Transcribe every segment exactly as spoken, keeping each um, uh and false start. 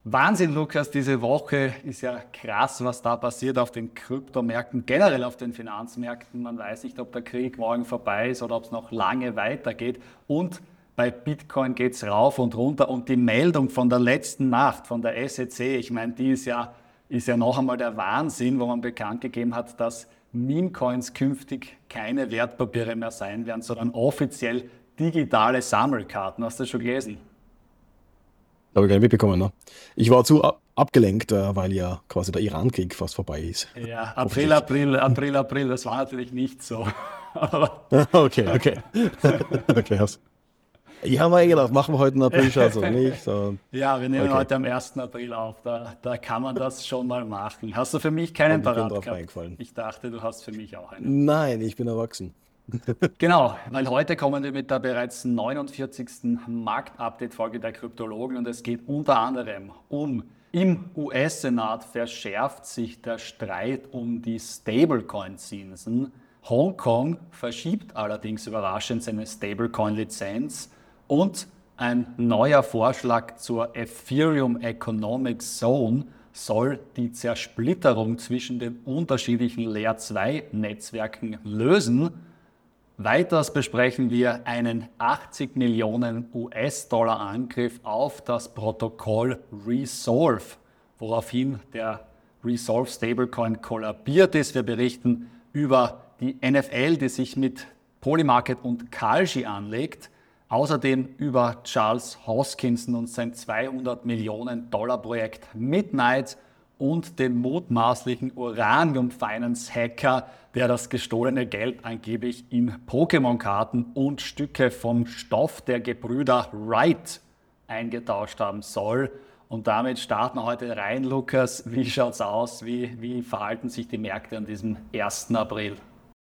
Wahnsinn, Lukas, diese Woche ist ja krass, was da passiert auf den Kryptomärkten, generell auf den Finanzmärkten. Man weiß nicht, ob der Krieg morgen vorbei ist oder ob es noch lange weitergeht. Und bei Bitcoin geht es rauf und runter. Und die Meldung von der letzten Nacht von der S E C, ich meine, die ist ja, ist ja noch einmal der Wahnsinn, wo man bekannt gegeben hat, dass Meme-Coins künftig keine Wertpapiere mehr sein werden, sondern offiziell digitale Sammelkarten. Hast du das schon gelesen? Habe ich gar nicht mitbekommen, ne? Ich war zu ab- abgelenkt, äh, weil ja quasi der Iran-Krieg fast vorbei ist. Ja, April, Offensichtlich. April, April, April, das war natürlich nicht so. Aber Okay, okay. Okay, hast. Ich habe mir eh gedacht, machen wir heute einen April-Scherz oder nicht? So, ja, wir nehmen okay, heute am ersten April auf, da, da kann man das schon mal machen. Hast du für mich keinen und ich bin parat drauf gehabt? reingefallen. Ich dachte, du hast für mich auch einen. Nein, ich bin erwachsen. Genau, weil heute kommen wir mit der bereits neunundvierzigsten Marktupdate-Folge der Kryptologen und es geht unter anderem um: Im U S-Senat verschärft sich der Streit um die Stablecoin-Zinsen. Hongkong verschiebt allerdings überraschend seine Stablecoin-Lizenz und ein neuer Vorschlag zur Ethereum Economic Zone soll die Zersplitterung zwischen den unterschiedlichen Layer zwei Netzwerken lösen. Weiters besprechen wir einen achtzig Millionen U S-Dollar Angriff auf das Protokoll Resolve, woraufhin der Resolve Stablecoin kollabiert ist. Wir berichten über die N F L, die sich mit Polymarket und Kalshi anlegt. Außerdem über Charles Hoskinson und sein zweihundert Millionen Dollar Projekt Midnight und den mutmaßlichen Uranium Finance Hacker, der das gestohlene Geld angeblich in Pokémon-Karten und Stücke vom Stoff der Gebrüder Wright eingetauscht haben soll. Und damit starten wir heute rein, Lukas. Wie schaut's aus? Wie, wie verhalten sich die Märkte an diesem ersten April?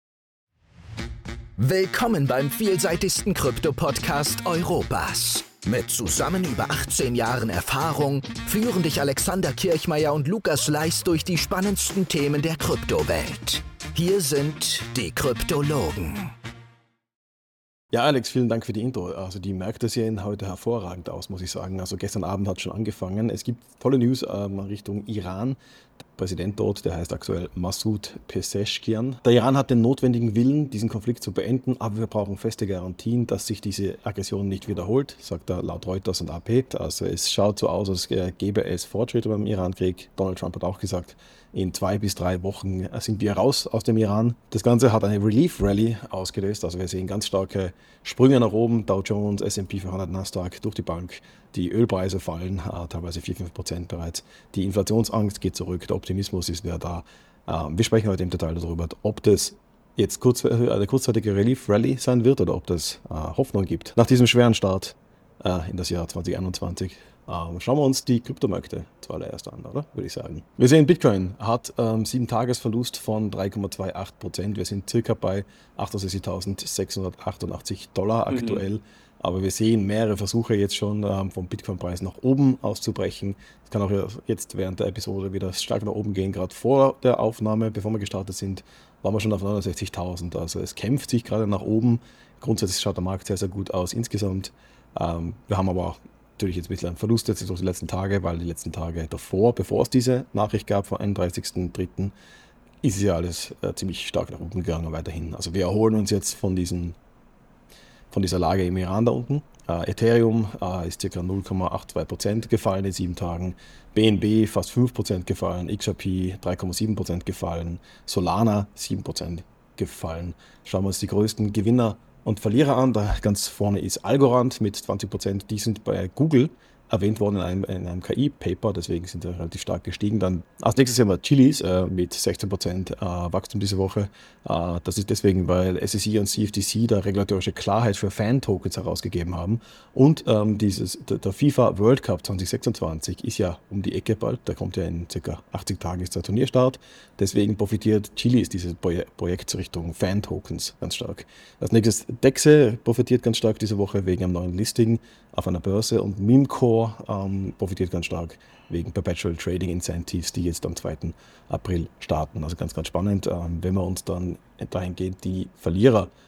Willkommen beim vielseitigsten Krypto-Podcast Europas. Mit zusammen über achtzehn Jahren Erfahrung führen dich Alexander Kirchmeier und Lukas Leis durch die spannendsten Themen der Kryptowelt. Hier sind die Kryptologen. Ja, Alex, vielen Dank für die Intro. Also die Märkte sehen heute hervorragend aus, muss ich sagen. Also gestern Abend hat schon angefangen. Es gibt tolle News ähm, Richtung Iran. Der Präsident dort, der heißt aktuell Masoud Pezeshkian. Der Iran hat den notwendigen Willen, diesen Konflikt zu beenden, aber wir brauchen feste Garantien, dass sich diese Aggression nicht wiederholt, sagt er laut Reuters und A P. Also es schaut so aus, als gäbe es Fortschritte beim Iran-Krieg. Donald Trump hat auch gesagt, in zwei bis drei Wochen sind wir raus aus dem Iran. Das Ganze hat eine Relief Rally ausgelöst. Also wir sehen ganz starke Sprünge nach oben. Dow Jones, S and P vierhundert, Nasdaq durch die Bank. Die Ölpreise fallen, äh, teilweise vier bis fünf Prozent bereits. Die Inflationsangst geht zurück. Der Optimismus ist wieder da. Äh, wir sprechen heute im Detail darüber, ob das jetzt kurz, äh, eine kurzzeitige Relief Rally sein wird oder ob das äh, Hoffnung gibt. Nach diesem schweren Start äh, in das Jahr zwanzig einundzwanzig. Ähm, schauen wir uns die Kryptomärkte zuallererst an, oder? Würde ich sagen. Wir sehen, Bitcoin hat ähm, sieben Tagesverlust von drei Komma achtundzwanzig Prozent. Wir sind circa bei achtundsechzigtausendsechshundertachtundachtzig Dollar aktuell. Mhm. Aber wir sehen mehrere Versuche jetzt schon ähm, vom Bitcoin-Preis nach oben auszubrechen. Es kann auch jetzt während der Episode wieder stark nach oben gehen. Gerade vor der Aufnahme, bevor wir gestartet sind, waren wir schon auf neunundsechzigtausend. Also es kämpft sich gerade nach oben. Grundsätzlich schaut der Markt sehr, sehr gut aus insgesamt. Ähm, wir haben aber auch natürlich jetzt ein bisschen Verlust jetzt durch die letzten Tage, weil die letzten Tage davor, bevor es diese Nachricht gab, vom einunddreißigsten dritten, ist ja alles äh, ziemlich stark nach oben gegangen weiterhin. Also wir erholen uns jetzt von, diesen, von dieser Lage im Iran da unten. Äh, Ethereum äh, ist ca. null Komma zweiundachtzig Prozent gefallen in sieben Tagen. B N B fast fünf Prozent gefallen. X R P drei Komma sieben Prozent gefallen. Solana sieben Prozent gefallen. Schauen wir uns die größten Gewinner und Verlierer an. Da ganz vorne ist Algorand mit zwanzig Prozent. Die sind bei Google erwähnt worden in einem, in einem K I-Paper, deswegen sind sie relativ stark gestiegen. Dann als nächstes haben wir Chiliz äh, mit sechzehn Prozent äh, Wachstum diese Woche. Äh, das ist deswegen, weil S E C und C F T C da regulatorische Klarheit für Fan-Tokens herausgegeben haben. Und ähm, dieses, der, der FIFA World Cup zwanzig sechsundzwanzig ist ja um die Ecke bald. Da kommt ja in ca. achtzig Tagen ist der Turnierstart. Deswegen profitiert Chiliz dieses Projek- Projekt Richtung Fan-Tokens ganz stark. Als nächstes Dexe profitiert ganz stark diese Woche wegen einem neuen Listing auf einer Börse und Memecore ähm, profitiert ganz stark wegen Perpetual Trading Incentives, die jetzt am zweiten April starten. Also ganz, ganz spannend, ähm, wenn wir uns dann dahingehend die Verlierer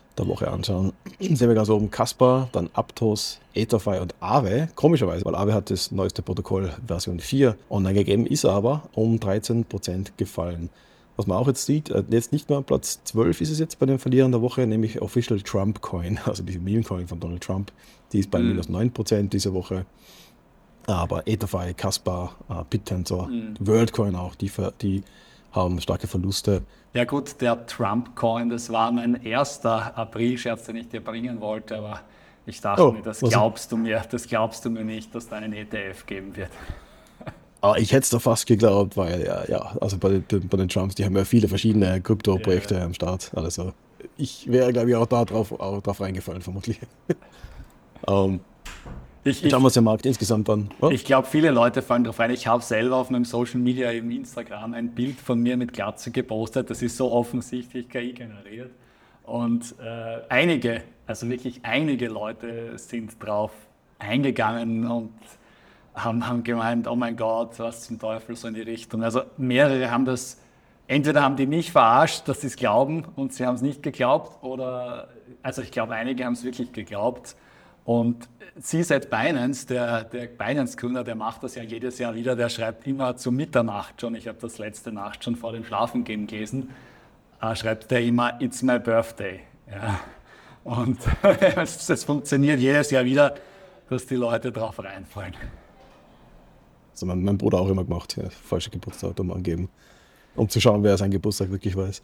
der Woche anschauen, sehen wir ganz oben Caspar, dann Aptos, Etherfi und Aave. Komischerweise, weil Aave hat das neueste Protokoll Version vier online gegeben, ist aber um dreizehn Prozent gefallen. Was man auch jetzt sieht, jetzt nicht mehr Platz zwölf ist es jetzt bei den Verlierern der Woche, nämlich Official Trump Coin, also die Meme-Coin von Donald Trump. Die ist bei mhm. minus neun Prozent diese Woche. Aber Etherfi, Caspar, BitTensor, mhm. WorldCoin auch, die, die haben starke Verluste. Ja gut, der Trump-Coin, das war mein erster April-Scherz, den ich dir bringen wollte, aber ich dachte oh, mir, das glaubst du mir, das glaubst du mir nicht, dass da einen E T F geben wird. Aber ich hätte es da fast geglaubt, weil ja, ja also bei den, bei den Trumps, die haben ja viele verschiedene Krypto-Projekte ja, ja. am Start. Also ich wäre, glaube ich, auch da drauf, auch drauf reingefallen, vermutlich. um, Ich, ich, damals der Markt insgesamt dann. Oh? Ich glaube, viele Leute fallen darauf rein. Ich habe selber auf meinem Social Media, im Instagram, ein Bild von mir mit Glatze gepostet. Das ist so offensichtlich K I generiert. Und äh, einige, also wirklich einige Leute sind drauf eingegangen und haben, haben gemeint, oh mein Gott, was zum Teufel, so in die Richtung. Also mehrere haben das, entweder haben die mich verarscht, dass sie es glauben und sie haben es nicht geglaubt, oder, also ich glaube, einige haben es wirklich geglaubt. Und Seaside Binance, der, der Binance-Gründer, der macht das ja jedes Jahr wieder, der schreibt immer zu Mitternacht schon, ich habe das letzte Nacht schon vor dem Schlafengehen gelesen, äh, schreibt der immer, it's my birthday. Ja. Und es, es funktioniert jedes Jahr wieder, dass die Leute drauf reinfallen. Also mein, mein Bruder auch immer gemacht, ja, falsche Geburtsdatum angeben, um zu schauen, wer seinen Geburtstag wirklich weiß.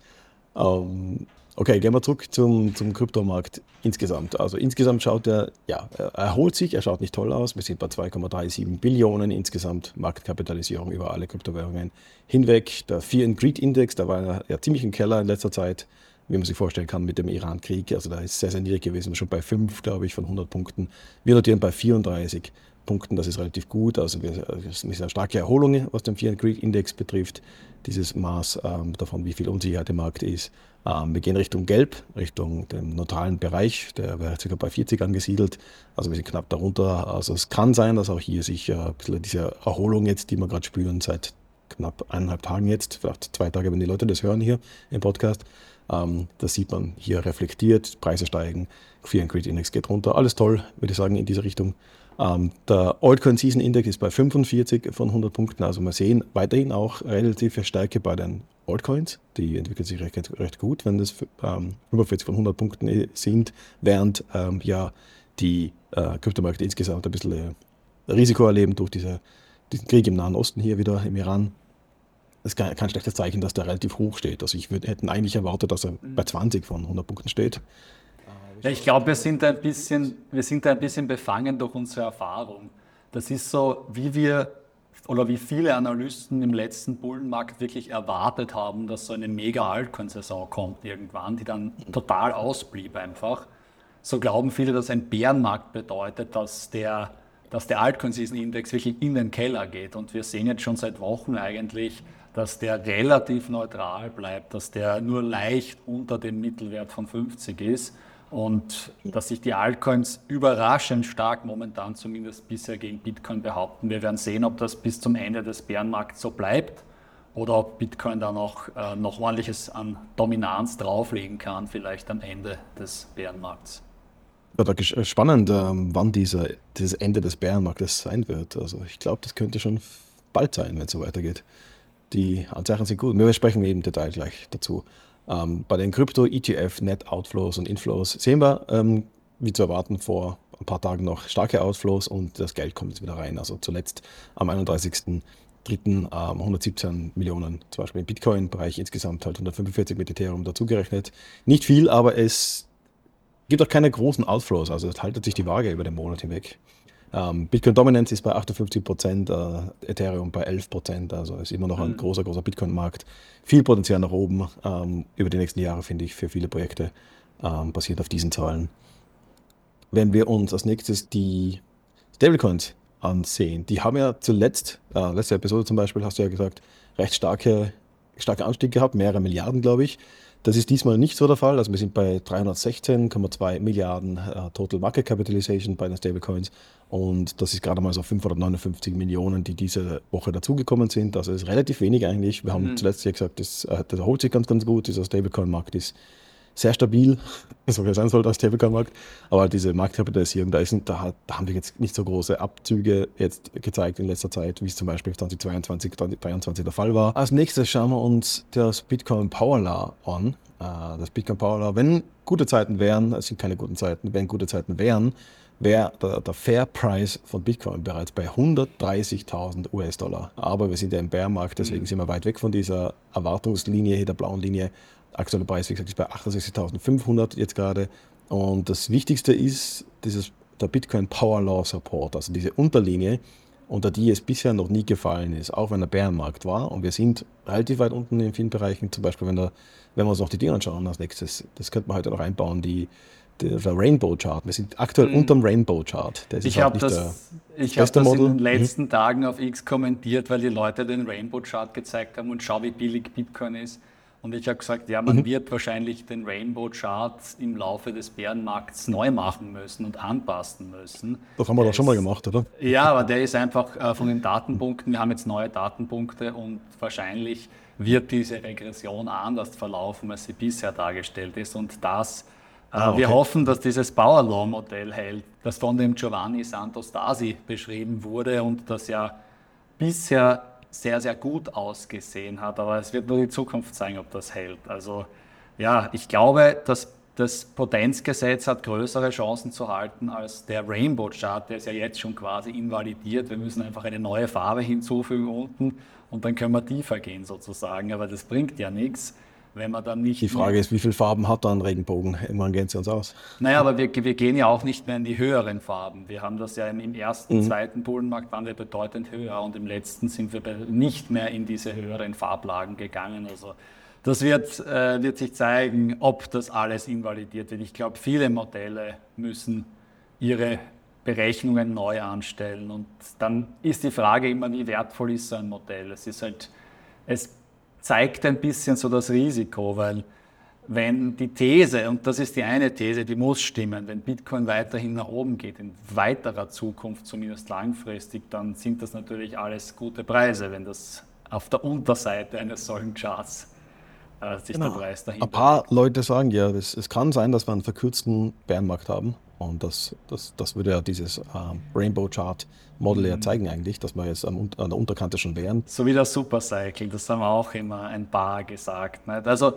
Ähm, Okay, gehen wir zurück zum, zum Kryptomarkt insgesamt. Also insgesamt schaut er, ja, er erholt sich, er schaut nicht toll aus. Wir sind bei zwei Komma siebenunddreißig Billionen insgesamt Marktkapitalisierung über alle Kryptowährungen hinweg. Der Fear and Greed Index, da war er ja ziemlich im Keller in letzter Zeit, wie man sich vorstellen kann mit dem Iran-Krieg. Also da ist sehr, sehr niedrig gewesen, schon bei fünf, glaube ich, von hundert Punkten. Wir notieren bei vierunddreißig Punkten, das ist relativ gut. Also wir, es ist eine starke Erholung, was den Fear and Greed Index betrifft. Dieses Maß ähm, davon, wie viel Unsicherheit im Markt ist. Ähm, wir gehen Richtung Gelb, Richtung dem neutralen Bereich, der wäre circa bei vierzig angesiedelt. Also wir sind knapp darunter. Also es kann sein, dass auch hier sich äh, ein bisschen diese Erholung jetzt, die wir gerade spüren, seit knapp eineinhalb Tagen jetzt, vielleicht zwei Tage, wenn die Leute das hören hier im Podcast, ähm, das sieht man hier reflektiert, Preise steigen, Fear and Greed Index geht runter. Alles toll, würde ich sagen, in diese Richtung. Ähm, der Altcoin Season Index ist bei fünfundvierzig von hundert Punkten, also wir sehen weiterhin auch relative Stärke bei den Altcoins, die entwickeln sich recht, recht gut, wenn das ähm, fünfundvierzig von hundert Punkten sind, während ähm, ja die äh, Kryptomärkte insgesamt ein bisschen äh, Risiko erleben durch diese, diesen Krieg im Nahen Osten hier wieder, im Iran. Das ist kein, kein schlechtes Zeichen, dass der relativ hoch steht. Also ich würd, hätte eigentlich erwartet, dass er bei zwanzig von hundert Punkten steht. Ja, ich glaube, wir sind ein bisschen, wir sind ein bisschen befangen durch unsere Erfahrung. Das ist so, wie wir oder wie viele Analysten im letzten Bullenmarkt wirklich erwartet haben, dass so eine Mega-Altcoin-Saison kommt irgendwann, die dann total ausblieb einfach. So glauben viele, dass ein Bärenmarkt bedeutet, dass der, dass der Altcoin-Season-Index wirklich in den Keller geht. Und wir sehen jetzt schon seit Wochen eigentlich, dass der relativ neutral bleibt, dass der nur leicht unter dem Mittelwert von fünfzig ist. Und dass sich die Altcoins überraschend stark momentan zumindest bisher gegen Bitcoin behaupten. Wir werden sehen, ob das bis zum Ende des Bärenmarkts so bleibt oder ob Bitcoin da noch, äh, noch ordentliches an Dominanz drauflegen kann, vielleicht am Ende des Bärenmarkts. Ja, da spannend, ähm, wann dieser, dieses Ende des Bärenmarktes sein wird. Also ich glaube, das könnte schon bald sein, wenn es so weitergeht. Die Anzeichen sind gut. Wir sprechen eben im Detail gleich dazu. Ähm, bei den Krypto-E T F, Net-Outflows und Inflows sehen wir, ähm, wie zu erwarten, vor ein paar Tagen noch starke Outflows und das Geld kommt jetzt wieder rein. Also zuletzt am einunddreißigsten dritten Ähm, hundertsiebzehn Millionen, zum Beispiel im Bitcoin-Bereich, insgesamt halt hundertfünfundvierzig mit Ethereum dazugerechnet. Nicht viel, aber es gibt auch keine großen Outflows, also es haltet sich die Waage über den Monat hinweg. Ähm, Bitcoin-Dominanz ist bei achtundfünfzig Prozent, äh, Ethereum bei elf Prozent, also ist immer noch ein mhm. großer, großer Bitcoin-Markt. Viel Potenzial nach oben ähm, über die nächsten Jahre, finde ich, für viele Projekte, ähm, basiert auf diesen Zahlen. Wenn wir uns als nächstes die Stablecoins ansehen, die haben ja zuletzt, äh, letzte Episode zum Beispiel, hast du ja gesagt, recht starke, starke Anstieg gehabt, mehrere Milliarden, glaube ich. Das ist diesmal nicht so der Fall. Also wir sind bei dreihundertsechzehn Komma zwei Milliarden äh, Total Market Capitalization bei den Stablecoins und das ist gerade mal so fünfhundertneunundfünfzig Millionen, die diese Woche dazugekommen sind. Also ist relativ wenig eigentlich. Wir haben mhm. zuletzt ja gesagt, das, äh, das erholt sich ganz, ganz gut. Dieser Stablecoin-Markt ist sehr stabil, so wie er sein sollte als Stablecoin-Markt. Aber diese Marktkapitalisierung, da, ist, da, da haben wir jetzt nicht so große Abzüge jetzt gezeigt in letzter Zeit, wie es zum Beispiel zweitausendzweiundzwanzig, zweitausenddreiundzwanzig der Fall war. Als nächstes schauen wir uns das Bitcoin Power Law an. Das Bitcoin Power Law, wenn gute Zeiten wären, es sind keine guten Zeiten, wenn gute Zeiten wären, wäre der, der Fair Price von Bitcoin bereits bei hundertdreißigtausend US-Dollar. Aber wir sind ja im Bärmarkt, deswegen mhm. sind wir weit weg von dieser Erwartungslinie, hier der blauen Linie. Aktueller Preis, wie gesagt, ist bei achtundsechzigtausendfünfhundert jetzt gerade. Und das Wichtigste ist dieses, der Bitcoin Power Law Support, also diese Unterlinie, unter die es bisher noch nie gefallen ist, auch wenn der Bärenmarkt war. Und wir sind relativ weit unten in vielen Bereichen, zum Beispiel, wenn, der, wenn wir uns noch die Dinge anschauen als nächstes, das könnte man heute noch einbauen, die, der, der Rainbow Chart. Wir sind aktuell mhm. unter dem Rainbow Chart. Das ich habe das, ich hab das in den letzten mhm. Tagen auf X kommentiert, weil die Leute den Rainbow Chart gezeigt haben und schau, wie billig Bitcoin ist. Und ich habe gesagt, ja, man mhm. wird wahrscheinlich den Rainbow Chart im Laufe des Bärenmarkts neu machen müssen und anpassen müssen. Das haben wir doch schon mal gemacht, oder? Ja, aber der ist einfach äh, von den Datenpunkten, wir haben jetzt neue Datenpunkte und wahrscheinlich wird diese Regression anders verlaufen, als sie bisher dargestellt ist. Und das, äh, ah, okay. wir hoffen, dass dieses Power Law Modell hält, das von dem Giovanni Santos Dasi beschrieben wurde und das ja bisher sehr, sehr gut ausgesehen hat, aber es wird nur die Zukunft zeigen, ob das hält. Also ja, ich glaube, dass das Potenzgesetz hat größere Chancen zu halten als der Rainbow Chart, der ist ja jetzt schon quasi invalidiert. Wir müssen einfach eine neue Farbe hinzufügen unten und dann können wir tiefer gehen sozusagen, aber das bringt ja nichts, wenn man dann nicht... Die Frage ist, wie viele Farben hat da ein Regenbogen? Irgendwann gehen sie uns aus. Naja, aber wir, wir gehen ja auch nicht mehr in die höheren Farben. Wir haben das ja im, im ersten, mhm. zweiten Bullenmarkt waren wir bedeutend höher und im letzten sind wir nicht mehr in diese höheren Farblagen gegangen. Also das wird, äh, wird sich zeigen, ob das alles invalidiert wird. Ich glaube, viele Modelle müssen ihre Berechnungen neu anstellen und dann ist die Frage immer, wie wertvoll ist so ein Modell? Es ist halt... es zeigt ein bisschen so das Risiko, weil wenn die These, und das ist die eine These, die muss stimmen, wenn Bitcoin weiterhin nach oben geht, in weiterer Zukunft, zumindest langfristig, dann sind das natürlich alles gute Preise, wenn das auf der Unterseite eines solchen Charts äh, sich genau. der Preis dahinter. Ein paar Leute sagen ja, es, es kann sein, dass wir einen verkürzten Bärenmarkt haben und das, das, das würde ja dieses ähm, Rainbow Chart Model ja zeigen eigentlich, dass wir jetzt an der Unterkante schon wären. So wie der Supercycle, das haben wir auch immer ein paar gesagt. Nicht? Also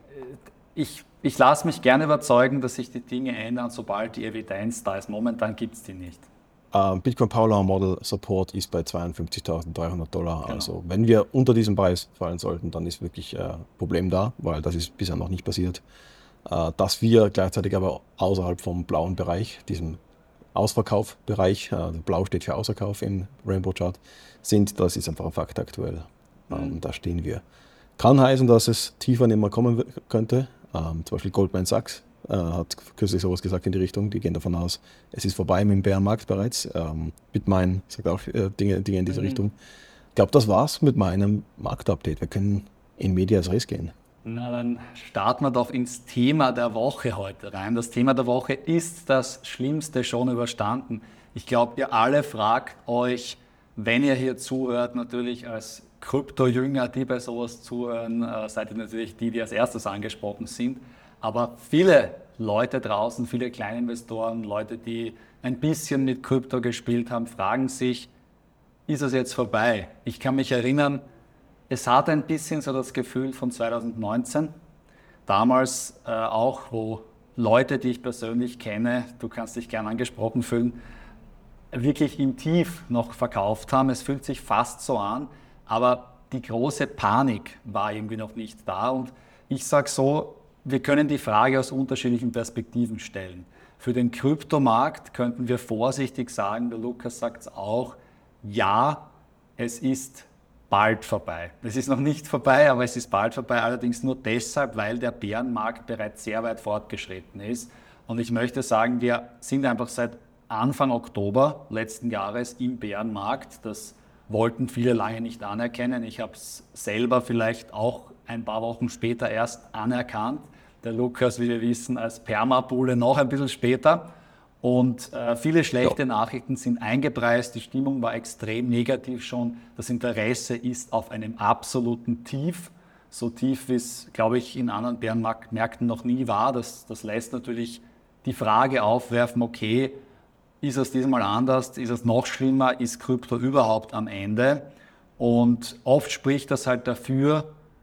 ich, ich lasse mich gerne überzeugen, dass sich die Dinge ändern, sobald die Evidenz da ist. Momentan gibt es die nicht. Uh, Bitcoin Power Law Model Support ist bei zweiundfünfzigtausenddreihundert Dollar. Genau. Also wenn wir unter diesem Preis fallen sollten, dann ist wirklich ein uh, Problem da, weil das ist bisher noch nicht passiert. Uh, dass wir gleichzeitig aber außerhalb vom blauen Bereich, diesem Ausverkaufbereich, uh, Blau steht für Ausverkauf im Rainbow Chart, sind, das ist einfach ein Fakt aktuell. Mhm. Um, da stehen wir. Kann heißen, dass es tiefer nicht mehr kommen könnte. Um, zum Beispiel Goldman Sachs uh, hat kürzlich sowas gesagt in die Richtung. Die gehen davon aus, es ist vorbei mit dem Bärenmarkt bereits. Um, Bitmain sagt auch uh, Dinge, Dinge in diese mhm. Richtung. Ich glaube, das war's mit meinem Marktupdate. Wir können in medias res gehen. Na, dann starten wir doch ins Thema der Woche heute rein. Das Thema der Woche ist das Schlimmste schon überstanden. Ich glaube, ihr alle fragt euch, wenn ihr hier zuhört, natürlich als Krypto-Jünger, die bei sowas zuhören, äh, seid ihr natürlich die, die als erstes angesprochen sind. Aber viele Leute draußen, viele Kleininvestoren, Leute, die ein bisschen mit Krypto gespielt haben, fragen sich, ist es jetzt vorbei? Ich kann mich erinnern, es hat ein bisschen so das Gefühl von zweitausendneunzehn, damals äh, auch, wo Leute, die ich persönlich kenne, du kannst dich gern angesprochen fühlen, wirklich im Tief noch verkauft haben. Es fühlt sich fast so an, aber die große Panik war irgendwie noch nicht da. Und ich sage so, wir können die Frage aus unterschiedlichen Perspektiven stellen. Für den Kryptomarkt könnten wir vorsichtig sagen, der Lukas sagt es auch, ja, es ist bald vorbei. Es ist noch nicht vorbei, aber es ist bald vorbei, allerdings nur deshalb, weil der Bärenmarkt bereits sehr weit fortgeschritten ist. Und ich möchte sagen, wir sind einfach seit Anfang Oktober letzten Jahres im Bärenmarkt. Das wollten viele lange nicht anerkennen. Ich habe es selber vielleicht auch ein paar Wochen später erst anerkannt. Der Lukas, wie wir wissen, als Permabulle noch ein bisschen später. Und äh, viele schlechte ja. Nachrichten sind eingepreist, die Stimmung war extrem negativ schon, das Interesse ist auf einem absoluten Tief. so tief, wie es, glaube ich, in anderen Bärenmärkten noch nie war. Das, das lässt natürlich die Frage aufwerfen, okay, ist es diesmal anders, ist es noch schlimmer, ist Krypto überhaupt am Ende? Und oft spricht das halt dafür,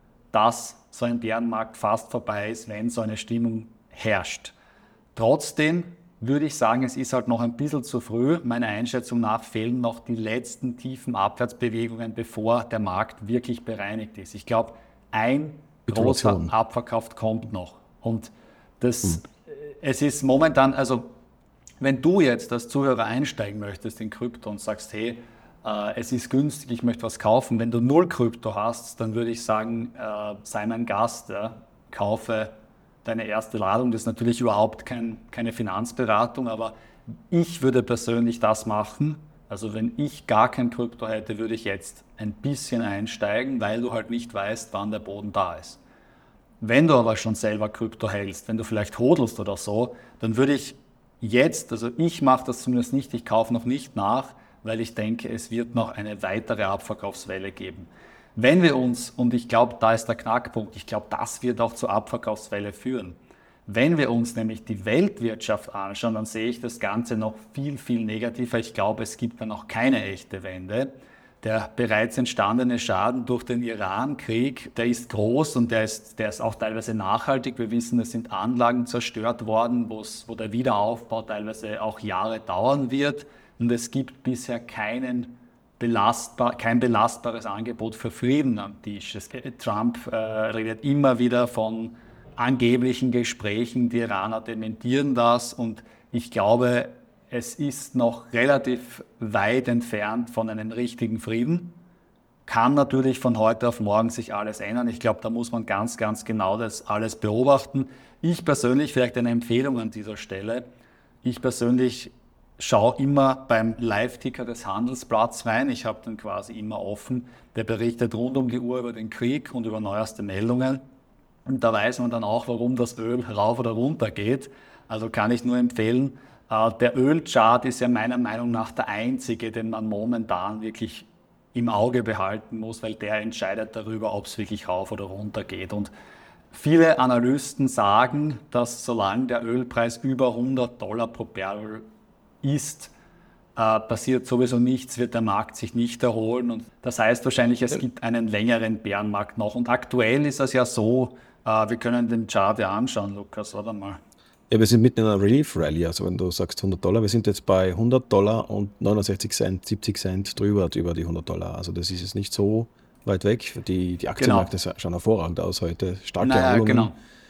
dass so ein Bärenmarkt fast vorbei ist, wenn so eine Stimmung herrscht. Trotzdem würde ich sagen, es ist halt noch ein bisschen zu früh. Meiner Einschätzung nach fehlen noch die letzten tiefen Abwärtsbewegungen, bevor der Markt wirklich bereinigt ist. Ich glaube, ein großer Abverkauf kommt noch. Und das, hm. es ist momentan, also wenn du jetzt als Zuhörer einsteigen möchtest in Krypto und sagst, hey, äh, es ist günstig, ich möchte was kaufen, wenn du null Krypto hast, dann würde ich sagen, äh, sei mein Gast, ja, kaufe deine erste Ladung. Das ist natürlich überhaupt kein, keine Finanzberatung, aber ich würde persönlich das machen. Also wenn ich gar kein Krypto hätte, würde ich jetzt ein bisschen einsteigen, weil du halt nicht weißt, wann der Boden da ist. Wenn du aber schon selber Krypto hältst, wenn du vielleicht hodelst oder so, dann würde ich jetzt, also ich mache das zumindest nicht, ich kaufe noch nicht nach, weil ich denke, es wird noch eine weitere Abverkaufswelle geben. Wenn wir uns, und ich glaube, da ist der Knackpunkt, ich glaube, das wird auch zur Abverkaufswelle führen. Wenn wir uns nämlich die Weltwirtschaft anschauen, dann sehe ich das Ganze noch viel, viel negativer. Ich glaube, es gibt dann auch keine echte Wende. Der bereits entstandene Schaden durch den Iran-Krieg, der ist groß und der ist, der ist auch teilweise nachhaltig. Wir wissen, es sind Anlagen zerstört worden, wo der Wiederaufbau teilweise auch Jahre dauern wird. Und es gibt bisher keinen belastbar, kein belastbares Angebot für Frieden am Tisch. Es, Trump äh, redet immer wieder von angeblichen Gesprächen, die Iraner dementieren das und ich glaube, es ist noch relativ weit entfernt von einem richtigen Frieden. Kann natürlich von heute auf morgen sich alles ändern. Ich glaube, da muss man ganz, ganz genau das alles beobachten. Ich persönlich, vielleicht eine Empfehlung an dieser Stelle, ich persönlich schaue immer beim Live-Ticker des Handelsblatts rein. Ich habe den quasi immer offen. Der berichtet rund um die Uhr über den Krieg und über neueste Meldungen. Und da weiß man dann auch, warum das Öl rauf oder runter geht. Also kann ich nur empfehlen, der Ölchart ist ja meiner Meinung nach der einzige, den man momentan wirklich im Auge behalten muss, weil der entscheidet darüber, ob es wirklich rauf oder runter geht. Und viele Analysten sagen, dass solange der Ölpreis über hundert Dollar pro Barrel ist, äh, passiert sowieso nichts, wird der Markt sich nicht erholen. Und das heißt wahrscheinlich, es gibt einen längeren Bärenmarkt noch. Und aktuell ist es ja so, äh, wir können den Chart ja anschauen, Lukas, oder mal? Ja, wir sind mitten in einer Relief-Rally, also wenn du sagst hundert Dollar, wir sind jetzt bei hundert Dollar und neunundsechzig Cent, siebzig Cent drüber, über die hundert Dollar. Also das ist jetzt nicht so weit weg. Die, die Aktienmärkte genau. schauen hervorragend aus heute. Starke naja, Erholungen. Genau.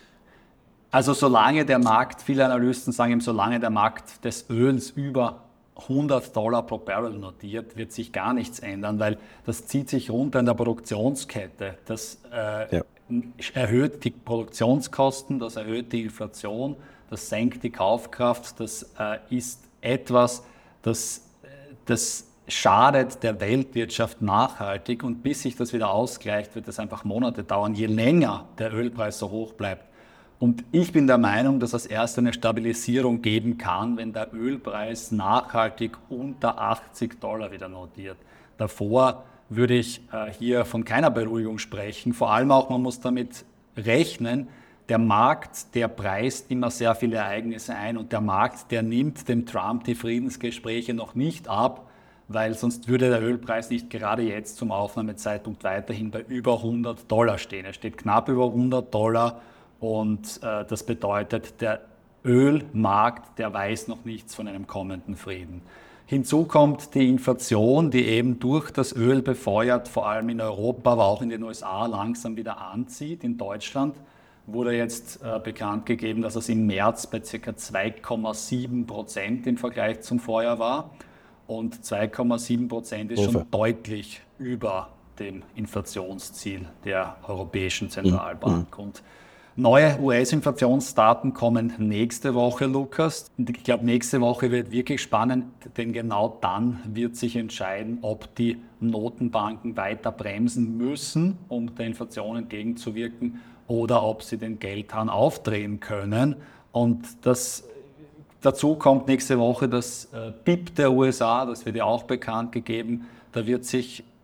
Also solange der Markt, viele Analysten sagen eben, solange der Markt des Öls über hundert Dollar pro Barrel notiert, wird sich gar nichts ändern, weil das zieht sich runter in der Produktionskette. Das äh, ja. erhöht die Produktionskosten, das erhöht die Inflation, das senkt die Kaufkraft, das äh, ist etwas, das, das schadet der Weltwirtschaft nachhaltig und bis sich das wieder ausgleicht, wird es einfach Monate dauern, je länger der Ölpreis so hoch bleibt. Und ich bin der Meinung, dass es erst eine Stabilisierung geben kann, wenn der Ölpreis nachhaltig unter achtzig Dollar wieder notiert. Davor würde ich äh, hier von keiner Beruhigung sprechen. Vor allem auch, man muss damit rechnen, der Markt, der preist immer sehr viele Ereignisse ein und der Markt, der nimmt dem Trump die Friedensgespräche noch nicht ab, weil sonst würde der Ölpreis nicht gerade jetzt zum Aufnahmezeitpunkt weiterhin bei über hundert Dollar stehen. Er steht knapp über hundert Dollar und äh, das bedeutet, der Ölmarkt, der weiß noch nichts von einem kommenden Frieden. Hinzu kommt die Inflation, die eben durch das Öl befeuert, vor allem in Europa, aber auch in den U S A langsam wieder anzieht. In Deutschland wurde jetzt äh, bekannt gegeben, dass es im März bei ca. zwei Komma sieben Prozent im Vergleich zum Vorjahr war. Und zwei Komma sieben Prozent ist schon deutlich über dem Inflationsziel der Europäischen Zentralbank. Mhm. Und neue U S-Inflationsdaten kommen nächste Woche, Lukas. Und ich glaube, nächste Woche wird wirklich spannend, denn genau dann wird sich entscheiden, ob die Notenbanken weiter bremsen müssen, um der Inflation entgegenzuwirken, oder ob sie den Geldhahn aufdrehen können. Und das, dazu kommt nächste Woche das äh, B I P der U S A, das wird ja auch bekannt gegeben. Da wird sich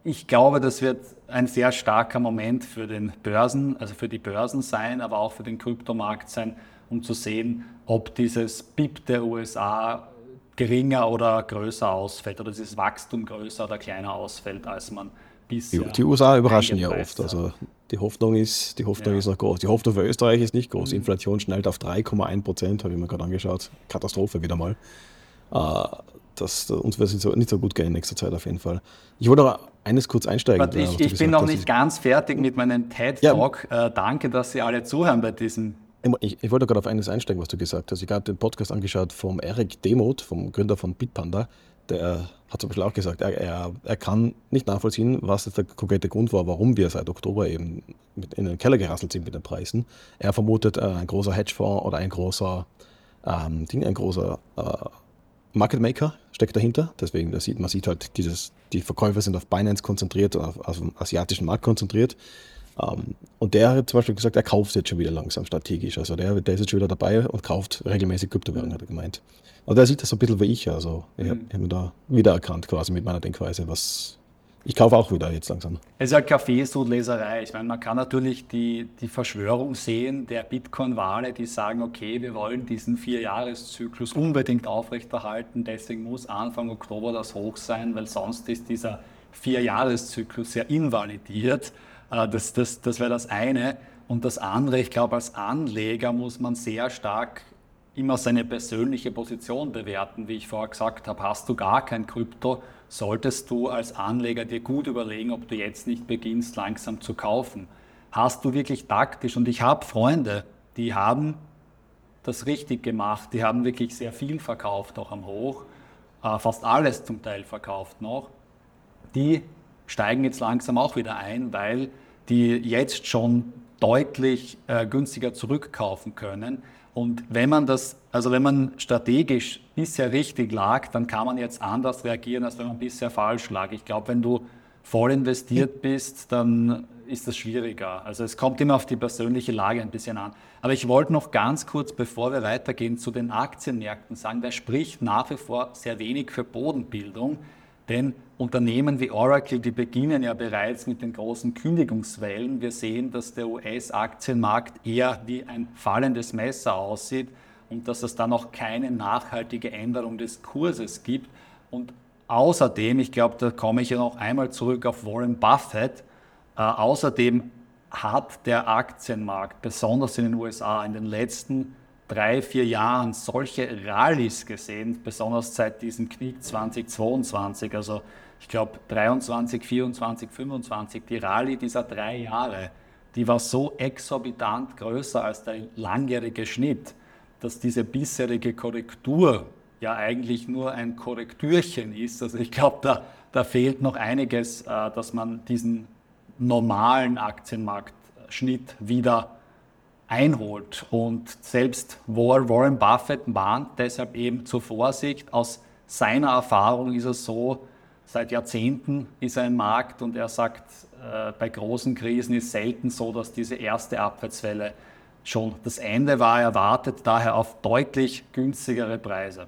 ich glaube, das wird ein sehr starker Moment für den Börsen, also für die Börsen sein, aber auch für den Kryptomarkt sein, um zu sehen, ob dieses B I P der U S A geringer oder größer ausfällt oder dieses Wachstum größer oder kleiner ausfällt, als man bisher. Die, die U S A überraschen ja eingepreist oft. hat. Also die Hoffnung ist, die Hoffnung Ja. ist noch groß. Die Hoffnung für Österreich ist nicht groß. Die Inflation schnellt auf drei Komma eins Prozent, habe ich mir gerade angeschaut. Katastrophe wieder mal. Äh, das, uns wird es nicht so gut gehen in nächster Zeit auf jeden Fall. Ich wollte aber eines kurz einsteigen. Warte, äh, ich was du ich bin gesagt noch hast. nicht ganz fertig mit meinem TED-Talk. Äh, danke, dass Sie alle zuhören bei diesem. Ich, ich wollte gerade auf eines einsteigen, was du gesagt hast. Ich habe den Podcast angeschaut vom Eric Demuth, vom Gründer von Bitpanda. Der hat zum Beispiel auch gesagt, er, er, er kann nicht nachvollziehen, was jetzt der konkrete Grund war, warum wir seit Oktober eben mit in den Keller gerasselt sind mit den Preisen. Er vermutet, äh, ein großer Hedgefonds oder ein großer ähm, Ding, ein großer äh, Market Maker steckt dahinter. Deswegen, das sieht, man sieht halt, dieses, die Verkäufer sind auf Binance konzentriert, auf, auf den asiatischen Markt konzentriert. Um, und der hat zum Beispiel gesagt, er kauft jetzt schon wieder langsam strategisch. Also der, der ist jetzt schon wieder dabei und kauft regelmäßig Kryptowährungen, hat er gemeint. Und er sieht das so ein bisschen wie ich. Also ich habe hab mich da wiedererkannt quasi mit meiner Denkweise. Was ich kaufe auch wieder jetzt langsam. Es ist halt Kaffeesudleserei. Ich meine, man kann natürlich die, die Verschwörung sehen der Bitcoin-Wale, die sagen, okay, wir wollen diesen Vierjahreszyklus unbedingt aufrechterhalten, deswegen muss Anfang Oktober das hoch sein, weil sonst ist dieser Vierjahreszyklus ja invalidiert. Das, das, das wäre das eine. Und das andere, ich glaube, als Anleger muss man sehr stark immer seine persönliche Position bewerten. Wie ich vorher gesagt habe, hast du gar kein Krypto, solltest du als Anleger dir gut überlegen, ob du jetzt nicht beginnst, langsam zu kaufen. Hast du wirklich taktisch, und ich habe Freunde, die haben das richtig gemacht, die haben wirklich sehr viel verkauft, auch am Hoch, fast alles zum Teil verkauft noch, die steigen jetzt langsam auch wieder ein, weil die jetzt schon deutlich äh, günstiger zurückkaufen können. Und wenn man das, also wenn man strategisch bisher richtig lag, dann kann man jetzt anders reagieren, als wenn man bisher falsch lag. Ich glaube, wenn du voll investiert bist, dann ist das schwieriger. Also es kommt immer auf die persönliche Lage ein bisschen an. Aber ich wollte noch ganz kurz, bevor wir weitergehen, zu den Aktienmärkten sagen, da spricht nach wie vor sehr wenig für Bodenbildung. Denn Unternehmen wie Oracle, die beginnen ja bereits mit den großen Kündigungswellen. Wir sehen, dass der U S-Aktienmarkt eher wie ein fallendes Messer aussieht und dass es da noch keine nachhaltige Änderung des Kurses gibt. Und außerdem, ich glaube, da komme ich ja noch einmal zurück auf Warren Buffett, äh, außerdem hat der Aktienmarkt, besonders in den U S A, in den letzten drei, vier Jahren solche Rallyes gesehen, besonders seit diesem Knick zweitausendzweiundzwanzig, also ich glaube dreiundzwanzig, vierundzwanzig, fünfundzwanzig, die Rallye dieser drei Jahre, die war so exorbitant größer als der langjährige Schnitt, dass diese bisherige Korrektur ja eigentlich nur ein Korrektürchen ist. Also ich glaube, da, da fehlt noch einiges, äh, dass man diesen normalen Aktienmarktschnitt wieder einholt. Und selbst Warren Buffett mahnt deshalb eben zur Vorsicht. Aus seiner Erfahrung ist es so, seit Jahrzehnten ist er im Markt und er sagt, äh, bei großen Krisen ist selten so, dass diese erste Abwärtswelle schon das Ende war. Er wartet daher auf deutlich günstigere Preise.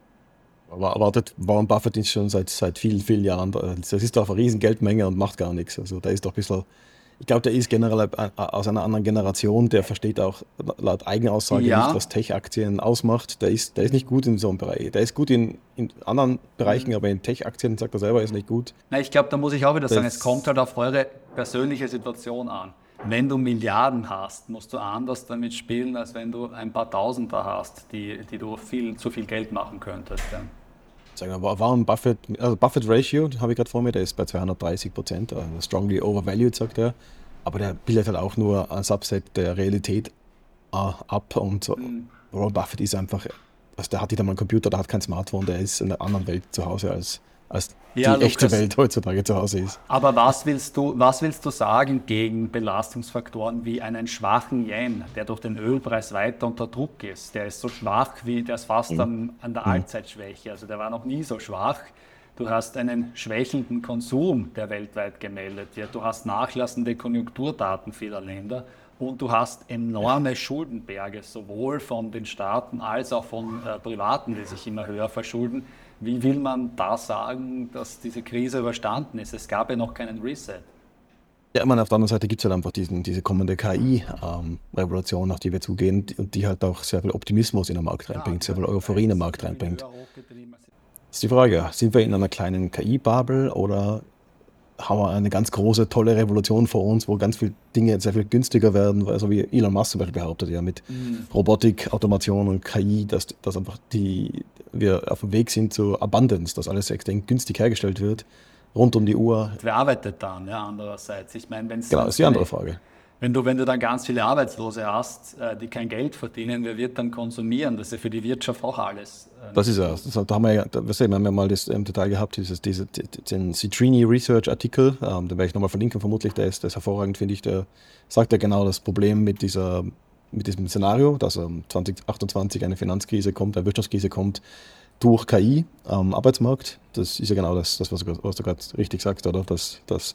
Aber erwartet, Warren Buffett ist schon seit, seit vielen, vielen Jahren, das ist doch eine riesen Geldmenge und macht gar nichts. Also da ist doch ein bisschen, ich glaube, der ist generell aus einer anderen Generation, der versteht auch laut eigener Aussage Ja. nicht, was Tech-Aktien ausmacht. Der ist, der ist nicht gut in so einem Bereich. Der ist gut in, in anderen Bereichen, aber in Tech-Aktien, sagt er selber, ist nicht gut. Na, ich glaube, da muss ich auch wieder sagen, Das- es kommt halt auf eure persönliche Situation an. Wenn du Milliarden hast, musst du anders damit spielen, als wenn du ein paar Tausender hast, die, die du viel zu viel Geld machen könntest. Ja. Sagen wir, Warren Buffett, also Buffett Ratio, habe ich gerade vor mir, der ist bei zweihundertdreißig Prozent, also strongly overvalued, sagt er. Aber der bildet halt auch nur ein Subset der Realität äh, ab und so. Mhm. Warren Buffett ist einfach, also der hat nicht einmal einen Computer, der hat kein Smartphone, der ist in einer anderen Welt zu Hause, als, als Ja, die echte Lukas. Welt heutzutage zu Hause ist. Aber was willst du, was willst du sagen gegen Belastungsfaktoren wie einen schwachen Yen, der durch den Ölpreis weiter unter Druck ist? Der ist so schwach, wie der ist fast Mhm. am, an der Allzeitschwäche. Also der war noch nie so schwach. Du hast einen schwächelnden Konsum, der weltweit gemeldet wird. Du hast nachlassende Konjunkturdaten vieler Länder und du hast enorme Schuldenberge, sowohl von den Staaten als auch von äh, Privaten, die sich immer höher verschulden. Wie will man da sagen, dass diese Krise überstanden ist? Es gab ja noch keinen Reset. Ja, ich meine, auf der anderen Seite gibt es halt einfach diesen, diese kommende K I-Revolution, auf die wir zugehen und die halt auch sehr viel Optimismus in den Markt reinbringt, sehr viel Euphorie in den Markt reinbringt. Das ist die Frage, sind wir in einer kleinen K I-Bubble oder haben wir eine ganz große, tolle Revolution vor uns, wo ganz viele Dinge sehr viel günstiger werden, also wie Elon Musk zum Beispiel behauptet, ja, mit mhm. Robotik, Automation und K I, dass, dass einfach die, wir auf dem Weg sind zu Abundance, dass alles extrem günstig hergestellt wird, rund um die Uhr. Wer arbeitet dann, ja, andererseits? Ich meine, wenn's, genau, das ist die andere Frage. Wenn du, wenn du dann ganz viele Arbeitslose hast, die kein Geld verdienen, wer wird dann konsumieren? Das ist ja für die Wirtschaft auch alles. Das ist ja, das, da haben wir ja, da, wir haben ja mal das im Detail gehabt, dieses, diese, den Citrini Research Artikel, ähm, den werde ich nochmal verlinken, vermutlich, der ist, der ist hervorragend, finde ich, der sagt ja genau das Problem mit dieser, mit diesem Szenario, dass um zwanzig achtundzwanzig eine Finanzkrise kommt, eine Wirtschaftskrise kommt, durch K I am Arbeitsmarkt. Das ist ja genau das, das was, was du gerade richtig sagst, oder? Dass, dass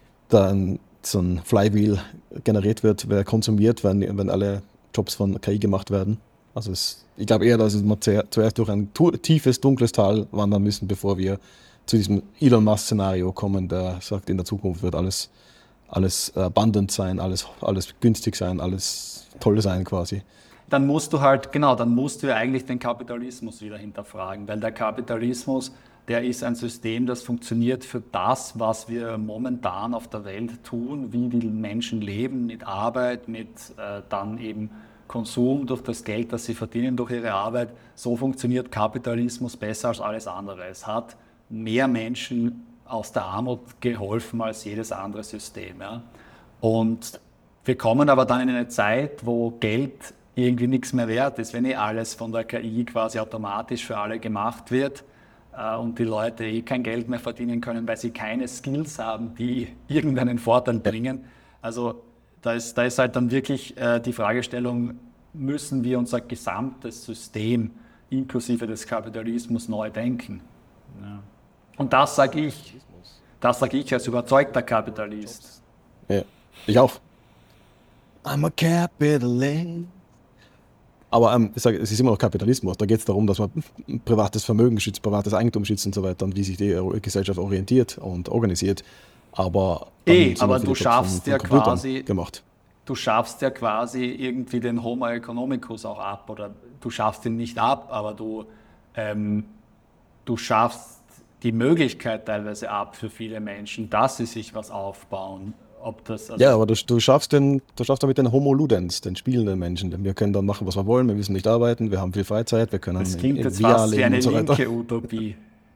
da ein, so ein Flywheel generiert wird, wer konsumiert, wenn, wenn alle Jobs von K I gemacht werden. Also es, ich glaube eher, dass wir zuerst durch ein tiefes, dunkles Tal wandern müssen, bevor wir zu diesem Elon Musk-Szenario kommen, der sagt, in der Zukunft wird alles, alles abundant sein, alles, alles günstig sein, alles toll sein quasi. Dann musst du halt, genau, dann musst du ja eigentlich den Kapitalismus wieder hinterfragen, weil der Kapitalismus, der ist ein System, das funktioniert für das, was wir momentan auf der Welt tun, wie die Menschen leben, mit Arbeit, mit äh, dann eben Konsum, durch das Geld, das sie verdienen durch ihre Arbeit. So funktioniert Kapitalismus besser als alles andere. Es hat mehr Menschen aus der Armut geholfen als jedes andere System. Ja. Und wir kommen aber dann in eine Zeit, wo Geld irgendwie nichts mehr wert ist, wenn eh alles von der K I quasi automatisch für alle gemacht wird äh, und die Leute eh kein Geld mehr verdienen können, weil sie keine Skills haben, die irgendeinen Vorteil bringen. Also da ist, da ist halt dann wirklich äh, die Fragestellung, müssen wir unser gesamtes System inklusive des Kapitalismus neu denken? Ja. Und das sage ich, das sage ich als überzeugter Kapitalist. Ja, ich auch. I'm a capitalist. Aber ähm, ich sage, es ist immer noch Kapitalismus. Da geht es darum, dass man privates Vermögen schützt, privates Eigentum schützt und so weiter und wie sich die Gesellschaft orientiert und organisiert. Aber, Ey, aber du schaffst ja quasi gemacht. Du schaffst ja quasi irgendwie den Homo economicus auch ab oder du schaffst ihn nicht ab, aber du, ähm, du schaffst die Möglichkeit teilweise ab für viele Menschen, dass sie sich was aufbauen. Ob das, also ja, aber du, du, schaffst den, du schaffst damit den Homo Ludens, den spielenden Menschen. Wir können dann machen, was wir wollen, wir müssen nicht arbeiten, wir haben viel Freizeit, wir können das klingt in, in jetzt fast wie eine und so weiter. linke Utopie.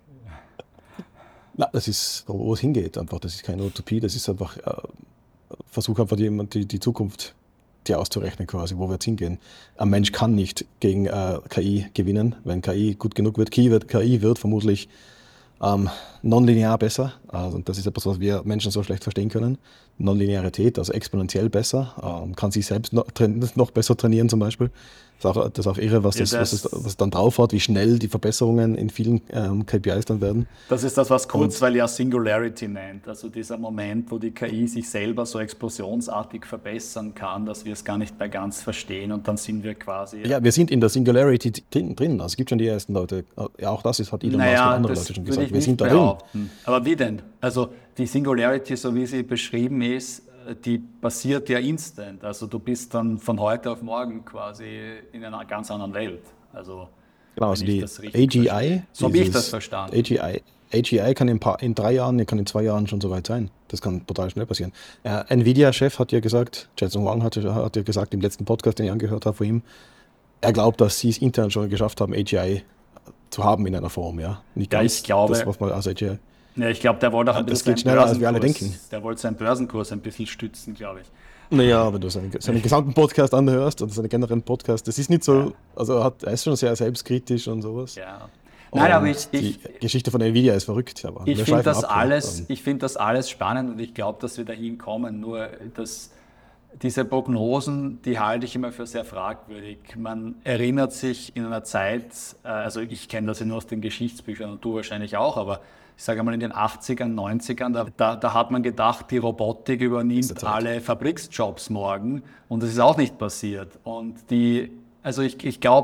Na, das ist, wo es hingeht einfach. Das ist keine Utopie, das ist einfach, äh, versuch einfach die, die, die Zukunft dir auszurechnen quasi, wo wir jetzt hingehen. Ein Mensch kann nicht gegen äh, K I gewinnen. Wenn K I gut genug wird, K I wird, K I wird vermutlich ähm, nonlinear besser. Also das ist etwas, was wir Menschen so schlecht verstehen können. Nonlinearität, also exponentiell besser, ähm, kann sich selbst noch, noch besser trainieren zum Beispiel. Das ist auch, das ist auch irre, was, ja, das, das, was, es, was es dann drauf hat, wie schnell die Verbesserungen in vielen ähm, K P Is dann werden. Das ist das, was Kurzweil ja Singularity nennt. Also dieser Moment, wo die K I sich selber so explosionsartig verbessern kann, dass wir es gar nicht mehr ganz verstehen und dann sind wir quasi... Ja, wir sind in der Singularity drin. drin. Also es gibt schon die ersten Leute, ja auch das ist, hat Elon Musk und andere Leute schon gesagt. Wir sind da drin. Aber wie denn? Also die Singularity, so wie sie beschrieben ist, die passiert ja instant. Also du bist dann von heute auf morgen quasi in einer ganz anderen Welt. Also, genau, also die A G I, so habe ich das verstanden. A G I, A G I kann in, paar, in drei Jahren, kann in zwei Jahren schon so weit sein. Das kann total schnell passieren. Äh, Nvidia-Chef hat ja gesagt, Jensen Huang hat, hat ja gesagt im letzten Podcast, den ich angehört habe von ihm, er glaubt, dass sie es intern schon geschafft haben, A G I zu haben in einer Form. Ja, Nicht ja, ganz ich glaube, das, was man als A G I... Ja, ich glaube, der wollte auch ein das bisschen geht schneller, als wir alle denken. Der wollte seinen Börsenkurs ein bisschen stützen, glaube ich. Naja, wenn du seinen, seinen gesamten Podcast anhörst oder seinen generellen Podcast, das ist nicht so, ja. also er, hat, er ist schon sehr selbstkritisch und sowas. Ja. Nein, aber ich, die ich, Geschichte von Nvidia ist verrückt. Aber ich finde das, alles, ich find das alles spannend und ich glaube, dass wir dahin kommen. Nur dass diese Prognosen, die halte ich immer für sehr fragwürdig. Man erinnert sich in einer Zeit, also ich kenne das ja nur aus den Geschichtsbüchern und du wahrscheinlich auch, aber ich sage mal in den achtzigern, neunzigern, da, da, da hat man gedacht, die Robotik übernimmt alle Fabriksjobs morgen und das ist auch nicht passiert. Und die, also ich, ich glaube,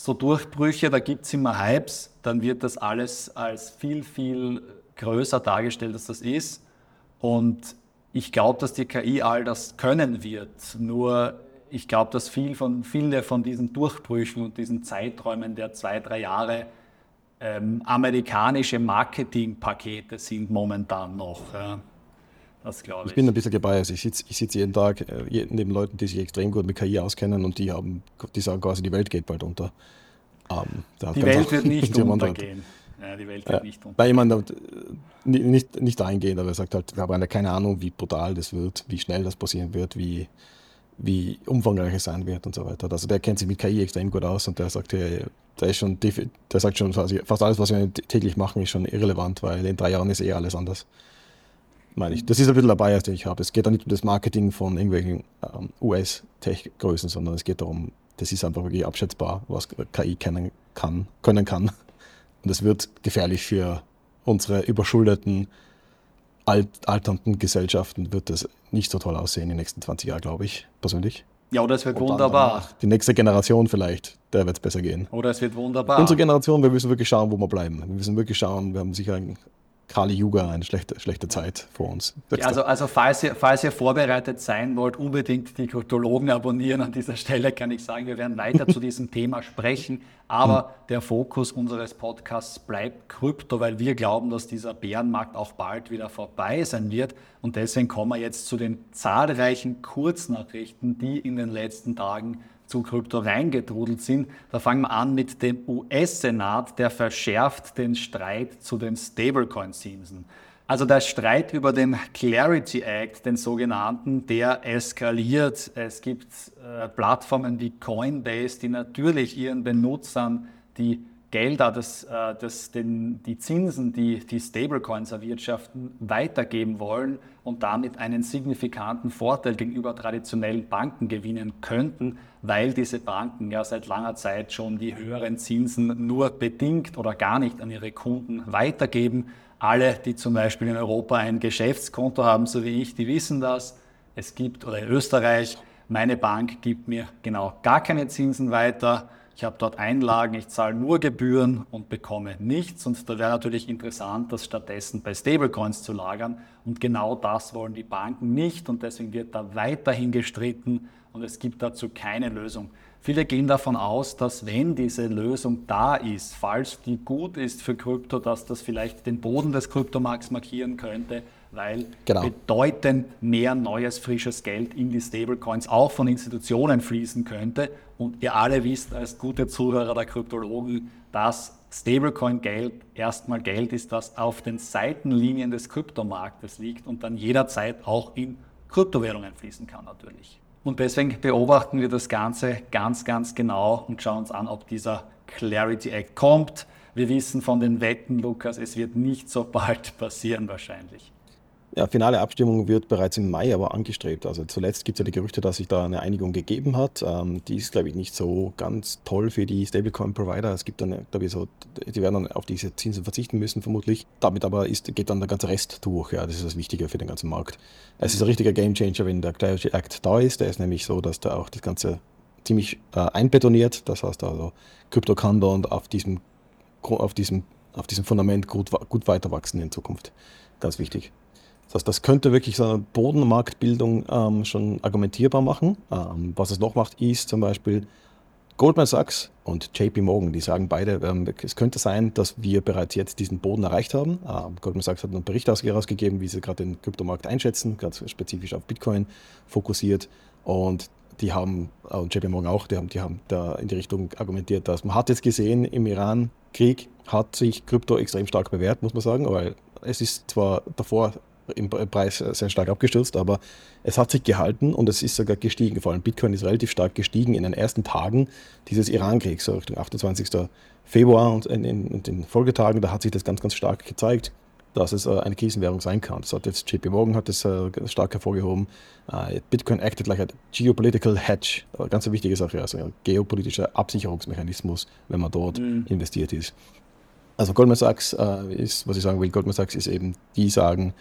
so Durchbrüche, da gibt es immer Hypes, dann wird das alles als viel, viel größer dargestellt, als das ist. Und ich glaube, dass die K I all das können wird. Nur ich glaube, dass viel von, viele von diesen Durchbrüchen und diesen Zeiträumen der zwei, drei Jahre ähm, amerikanische Marketingpakete sind momentan noch. Ja. Das glaube ich. Ich bin ein bisschen gebiased. Ich sitze ich sitz jeden Tag äh, neben Leuten, die sich extrem gut mit K I auskennen und die haben, die sagen quasi, die Welt geht bald unter. Ähm, da die ganz Welt auch- wird nicht jemand untergehen. Ja, die Welt wird Ja, nicht untergehen. weil jemand äh, ni- nicht, nicht eingehend, aber er sagt halt, wir haben keine Ahnung, wie brutal das wird, wie schnell das passieren wird, wie, wie umfangreich es sein wird und so weiter. Also der kennt sich mit K I extrem gut aus und der sagt, hey, der ist schon, defi- der sagt schon, quasi, fast alles, was wir täglich machen, ist schon irrelevant, weil in drei Jahren ist eh alles anders. Meine ich. Das ist ein bisschen der Bias, den ich habe. Es geht da nicht um das Marketing von irgendwelchen ähm, U S-Tech-Größen, sondern es geht darum, das ist einfach wirklich abschätzbar, was K I kennen kann, können kann. Und es wird gefährlich für unsere überschuldeten, alt, alternden Gesellschaften, wird das nicht so toll aussehen in den nächsten zwanzig Jahren, glaube ich, persönlich. Ja, oder es wird Und dann wunderbar. danach, die nächste Generation vielleicht, der wird es besser gehen. Oder es wird wunderbar. Unsere Generation, wir müssen wirklich schauen, wo wir bleiben. Wir müssen wirklich schauen, wir haben sicher ein Kali Yuga, eine schlechte, schlechte Zeit vor uns. Ja, also, also falls, ihr, falls ihr vorbereitet sein wollt, unbedingt die Kryptologen abonnieren. An dieser Stelle kann ich sagen, wir werden weiter zu diesem Thema sprechen. Aber der Fokus unseres Podcasts bleibt Krypto, weil wir glauben, dass dieser Bärenmarkt auch bald wieder vorbei sein wird. Und deswegen kommen wir jetzt zu den zahlreichen Kurznachrichten, die in den letzten Tagen zu Krypto reingetrudelt sind. Da fangen wir an mit dem U S-Senat, der verschärft den Streit zu den Stablecoin-Zinsen. Also der Streit über den Clarity Act, den sogenannten, der eskaliert. Es gibt äh, Plattformen wie Coinbase, die natürlich ihren Benutzern die Gelder, das, äh, das, den, die Zinsen, die die Stablecoins erwirtschaften, weitergeben wollen und damit einen signifikanten Vorteil gegenüber traditionellen Banken gewinnen könnten, weil diese Banken ja seit langer Zeit schon die höheren Zinsen nur bedingt oder gar nicht an ihre Kunden weitergeben. Alle, die zum Beispiel in Europa ein Geschäftskonto haben, so wie ich, die wissen das. Es gibt, oder in Österreich, meine Bank gibt mir genau gar keine Zinsen weiter. Ich habe dort Einlagen, ich zahle nur Gebühren und bekomme nichts. Und da wäre natürlich interessant, das stattdessen bei Stablecoins zu lagern. Und genau das wollen die Banken nicht. Und deswegen wird da weiterhin gestritten und es gibt dazu keine Lösung. Viele gehen davon aus, dass wenn diese Lösung da ist, falls die gut ist für Krypto, dass das vielleicht den Boden des Kryptomarkts markieren könnte, weil Genau. bedeutend mehr neues, frisches Geld in die Stablecoins auch von Institutionen fließen könnte. Und ihr alle wisst als gute Zuhörer der Kryptologen, dass Stablecoin-Geld erstmal Geld ist, das auf den Seitenlinien des Kryptomarktes liegt und dann jederzeit auch in Kryptowährungen fließen kann natürlich. Und deswegen beobachten wir das Ganze ganz, ganz genau und schauen uns an, ob dieser Clarity Act kommt. Wir wissen von den Wetten, Lukas, es wird nicht so bald passieren wahrscheinlich. Ja, finale Abstimmung wird bereits im Mai aber angestrebt. Also zuletzt gibt es ja die Gerüchte, dass sich da eine Einigung gegeben hat. Ähm, die ist, glaube ich, nicht so ganz toll für die Stablecoin-Provider. Es gibt dann, glaube ich, so, die werden dann auf diese Zinsen verzichten müssen, vermutlich. Damit aber ist, geht dann der ganze Rest durch. Ja, das ist das Wichtige für den ganzen Markt. Es ist ein richtiger Gamechanger, wenn der Clarity Act da ist. Der ist nämlich so, dass der auch das Ganze ziemlich äh, einbetoniert. Das heißt also, Krypto kann da und auf diesem, auf diesem, auf diesem Fundament gut, gut weiter wachsen in Zukunft. Ganz wichtig. Das heißt, das könnte wirklich so eine Bodenmarktbildung ähm, schon argumentierbar machen. Ähm, was es noch macht, ist zum Beispiel Goldman Sachs und J P Morgan, die sagen beide, ähm, es könnte sein, dass wir bereits jetzt diesen Boden erreicht haben. Ähm, Goldman Sachs hat einen Bericht herausgegeben, wie sie gerade den Kryptomarkt einschätzen, ganz spezifisch auf Bitcoin fokussiert. Und die haben, und J P Morgan auch, die haben, die haben da in die Richtung argumentiert, dass man hat jetzt gesehen, im Iran-Krieg hat sich Krypto extrem stark bewährt, muss man sagen, weil es ist zwar davor im Preis sehr stark abgestürzt, aber es hat sich gehalten und es ist sogar gestiegen. Vor allem Bitcoin ist relativ stark gestiegen in den ersten Tagen dieses Iran-Kriegs, so Richtung achtundzwanzigsten Februar und in, in, in den Folgetagen, da hat sich das ganz, ganz stark gezeigt, dass es äh, eine Krisenwährung sein kann. Das hat jetzt J P Morgan hat das äh, stark hervorgehoben. Äh, Bitcoin acted like a geopolitical hedge, äh, ganz eine wichtige Sache, also ein geopolitischer Absicherungsmechanismus, wenn man dort mhm. investiert ist. Also Goldman Sachs äh, ist, was ich sagen will, Goldman Sachs ist eben, die sagen,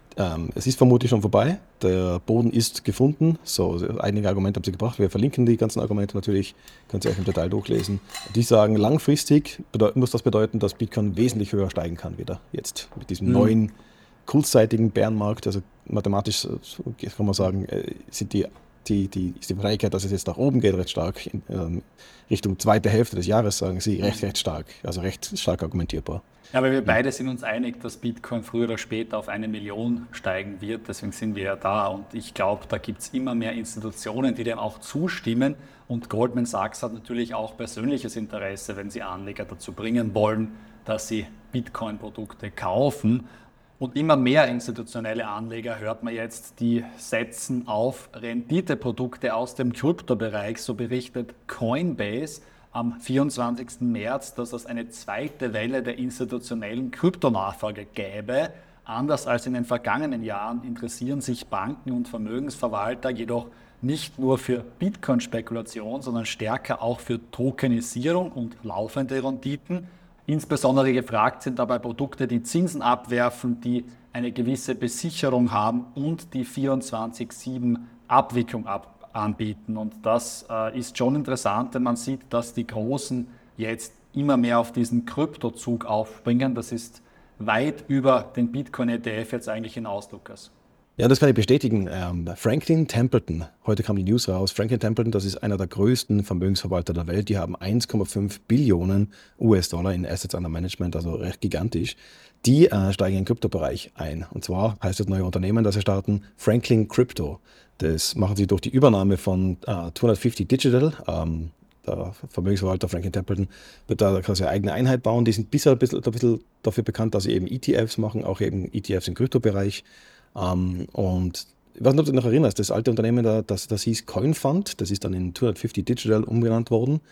ähm, es ist vermutlich schon vorbei. Der Boden ist gefunden. So, einige Argumente haben sie gebracht. Wir verlinken die ganzen Argumente natürlich. Könnt ihr euch im Detail durchlesen. Die sagen, langfristig bedeut- muss das bedeuten, dass Bitcoin wesentlich höher steigen kann wieder jetzt mit diesem mhm. neuen kurzzeitigen Bärenmarkt. Also mathematisch kann man sagen, sind die Die, die, ist die Wahrscheinlichkeit, dass es jetzt nach oben geht, recht stark, in ähm, Richtung zweite Hälfte des Jahres, sagen sie, recht, recht stark, also recht stark argumentierbar. Ja, aber wir beide sind uns einig, dass Bitcoin früher oder später auf eine Million steigen wird, deswegen sind wir ja da und ich glaube, da gibt es immer mehr Institutionen, die dem auch zustimmen und Goldman Sachs hat natürlich auch persönliches Interesse, wenn sie Anleger dazu bringen wollen, dass sie Bitcoin-Produkte kaufen. Und immer mehr institutionelle Anleger hört man jetzt, die setzen auf Renditeprodukte aus dem Kryptobereich. So berichtet Coinbase am vierundzwanzigsten März, dass es eine zweite Welle der institutionellen Kryptonachfrage gäbe. Anders als in den vergangenen Jahren interessieren sich Banken und Vermögensverwalter jedoch nicht nur für Bitcoin-Spekulation, sondern stärker auch für Tokenisierung und laufende Renditen. Insbesondere gefragt sind dabei Produkte, die Zinsen abwerfen, die eine gewisse Besicherung haben und die vierundzwanzig sieben Abwicklung ab- anbieten. Und das äh, ist schon interessant, denn man sieht, dass die Großen jetzt immer mehr auf diesen Kryptozug aufspringen. Das ist weit über den Bitcoin-E T F jetzt eigentlich hinaus, Lukas. Ja, das kann ich bestätigen. Ähm, Franklin Templeton, heute kam die News raus, Franklin Templeton, das ist einer der größten Vermögensverwalter der Welt. Die haben eins Komma fünf Billionen U S-Dollar in Assets under Management, also recht gigantisch. Die äh, steigen in den Kryptobereich ein. Und zwar heißt das neue Unternehmen, das sie starten, Franklin Crypto. Das machen sie durch die Übernahme von äh, zweihundertfünfzig Digital. Ähm, der Vermögensverwalter Franklin Templeton wird da quasi eine eigene Einheit bauen. Die sind bisher ein bisschen, ein bisschen dafür bekannt, dass sie eben E T Fs machen, auch eben E T Fs im Kryptobereich. Um, und ich weiß nicht, ob du dich noch erinnerst, das alte Unternehmen, da, das, das hieß CoinFund, das ist dann in zweihundertfünfzig Digital umbenannt worden.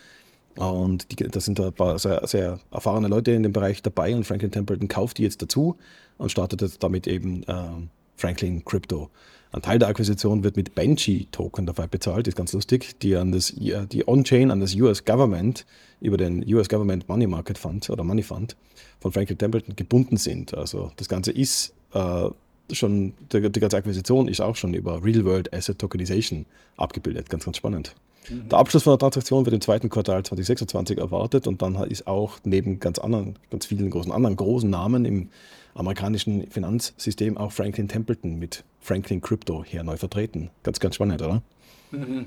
Und die, da sind ein paar sehr, sehr erfahrene Leute in dem Bereich dabei und Franklin Templeton kauft die jetzt dazu und startet jetzt damit eben äh, Franklin Crypto. Ein Teil der Akquisition wird mit Banshee-Token dabei bezahlt, ist ganz lustig, die an das, die On-Chain an das U S Government über den U S Government Money Market Fund oder Money Fund von Franklin Templeton gebunden sind. Also das Ganze ist äh, schon, die, die ganze Akquisition ist auch schon über Real-World Asset Tokenization abgebildet. Ganz, ganz spannend. Mhm. Der Abschluss von der Transaktion wird im zweiten Quartal zwanzig sechsundzwanzig erwartet und dann ist auch neben ganz anderen, ganz vielen großen anderen großen Namen im amerikanischen Finanzsystem auch Franklin Templeton mit Franklin Crypto hier neu vertreten. Ganz, ganz spannend, oder? Mhm.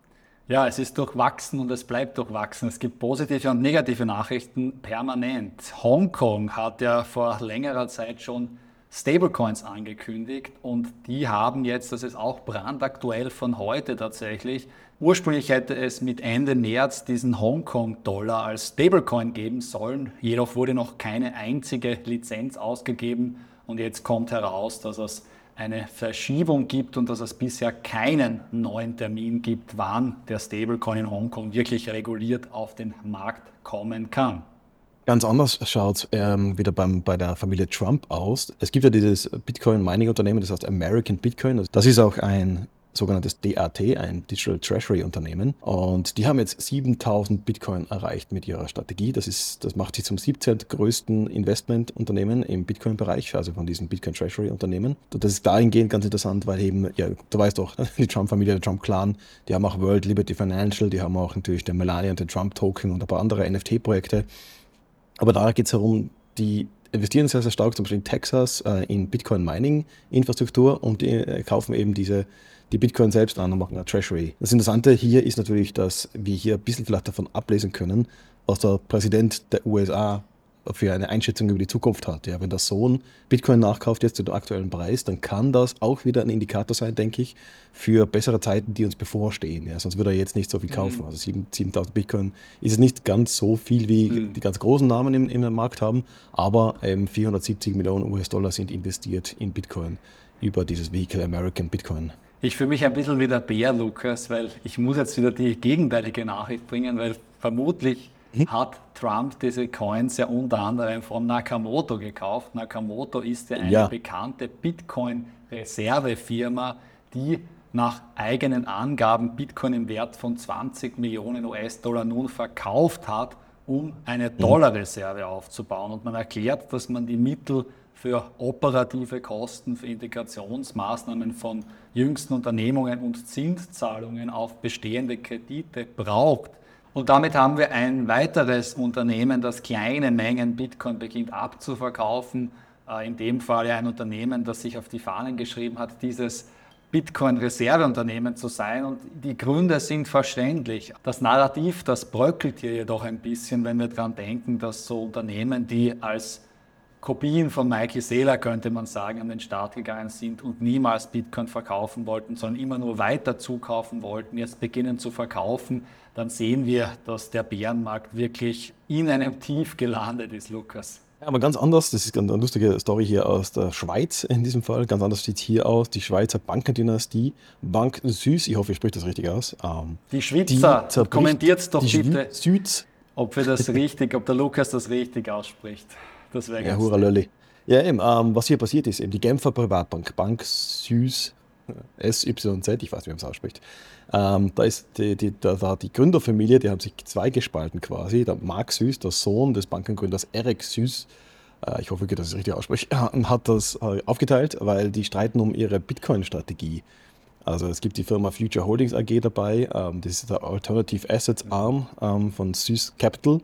Ja, es ist durchwachsen und es bleibt durchwachsen. Es gibt positive und negative Nachrichten permanent. Hongkong hat ja vor längerer Zeit schon Stablecoins angekündigt und die haben jetzt, das ist auch brandaktuell von heute tatsächlich, ursprünglich hätte es mit Ende März diesen Hongkong-Dollar als Stablecoin geben sollen, jedoch wurde noch keine einzige Lizenz ausgegeben und jetzt kommt heraus, dass es eine Verschiebung gibt und dass es bisher keinen neuen Termin gibt, wann der Stablecoin in Hongkong wirklich reguliert auf den Markt kommen kann. Ganz anders schaut es ähm, wieder beim, bei der Familie Trump aus. Es gibt ja dieses Bitcoin-Mining-Unternehmen, das heißt American Bitcoin. Das ist auch ein sogenanntes D A T, ein Digital Treasury Unternehmen. Und die haben jetzt siebentausend Bitcoin erreicht mit ihrer Strategie. Das ist, das macht sie zum siebzehnten größten Investmentunternehmen im Bitcoin-Bereich, also von diesen Bitcoin Treasury Unternehmen. Und das ist dahingehend ganz interessant, weil eben, ja, du weißt doch, die Trump-Familie, der Trump-Clan, die haben auch World Liberty Financial, die haben auch natürlich den Melania und den Trump-Token und ein paar andere N F T-Projekte. Aber da geht es darum, die investieren sehr, sehr stark zum Beispiel in Texas äh, in Bitcoin-Mining-Infrastruktur und die äh, kaufen eben diese, die Bitcoin selbst an und machen eine Treasury. Das Interessante hier ist natürlich, dass wir hier ein bisschen vielleicht davon ablesen können, was der Präsident der U S A für eine Einschätzung über die Zukunft hat. Ja, wenn der Sohn Bitcoin nachkauft jetzt zu dem aktuellen Preis, dann kann das auch wieder ein Indikator sein, denke ich, für bessere Zeiten, die uns bevorstehen. Ja, sonst würde er jetzt nicht so viel kaufen. Mhm. Also siebentausend Bitcoin ist es nicht ganz so viel, wie mhm. die ganz großen Namen im, im Markt haben, aber ähm, vierhundertsiebzig Millionen U S-Dollar sind investiert in Bitcoin über dieses Vehicle American Bitcoin. Ich fühle mich ein bisschen wie der Bär, Lukas, weil ich muss jetzt wieder die gegenteilige Nachricht bringen, weil vermutlich hat Trump diese Coins ja unter anderem von Nakamoto gekauft. Nakamoto ist ja eine ja. bekannte Bitcoin-Reservefirma, die nach eigenen Angaben Bitcoin im Wert von zwanzig Millionen U S-Dollar nun verkauft hat, um eine Dollarreserve aufzubauen. Und man erklärt, dass man die Mittel für operative Kosten, für Integrationsmaßnahmen von jüngsten Unternehmungen und Zinszahlungen auf bestehende Kredite braucht. Und damit haben wir ein weiteres Unternehmen, das kleine Mengen Bitcoin beginnt abzuverkaufen. In dem Fall ein Unternehmen, das sich auf die Fahnen geschrieben hat, dieses Bitcoin-Reserveunternehmen zu sein. Und die Gründe sind verständlich. Das Narrativ, das bröckelt hier jedoch ein bisschen, wenn wir daran denken, dass so Unternehmen, die als Kopien von Mikey Saylor, könnte man sagen, an den Start gegangen sind und niemals Bitcoin verkaufen wollten, sondern immer nur weiter zukaufen wollten, jetzt beginnen zu verkaufen, dann sehen wir, dass der Bärenmarkt wirklich in einem Tief gelandet ist, Lukas. Ja, aber ganz anders, das ist eine lustige Story hier aus der Schweiz in diesem Fall, ganz anders sieht es hier aus, die Schweizer Bankendynastie, Bank Süß, ich hoffe, ich spreche das richtig aus. Ähm, die Schweizer, kommentiert es doch bitte, Süd. ob wir das richtig, ob der Lukas das richtig ausspricht. Das wäre ja, ganz hurra Lölli. Ja, eben, ähm, was hier passiert ist, eben die Genfer Privatbank, Bank Süß, S Y Z, ich weiß nicht, wie man es ausspricht. Ähm, da ist die, die, da war die Gründerfamilie, die haben sich zweigespalten quasi. Der Mark Süß, der Sohn des Bankengründers Eric Süß, äh, ich hoffe, dass ich das richtig ausspreche, äh, hat das äh, aufgeteilt, weil die streiten um ihre Bitcoin-Strategie. Also es gibt die Firma Future Holdings A G dabei, ähm, das ist der Alternative Assets Arm ähm, von Süß Capital.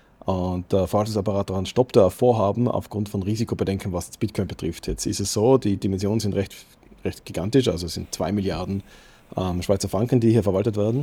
Und der Verwaltungsapparat daran stoppt da Vorhaben aufgrund von Risikobedenken, was das Bitcoin betrifft. Jetzt ist es so, die Dimensionen sind recht, recht gigantisch, also es sind zwei Milliarden ähm, Schweizer Franken, die hier verwaltet werden.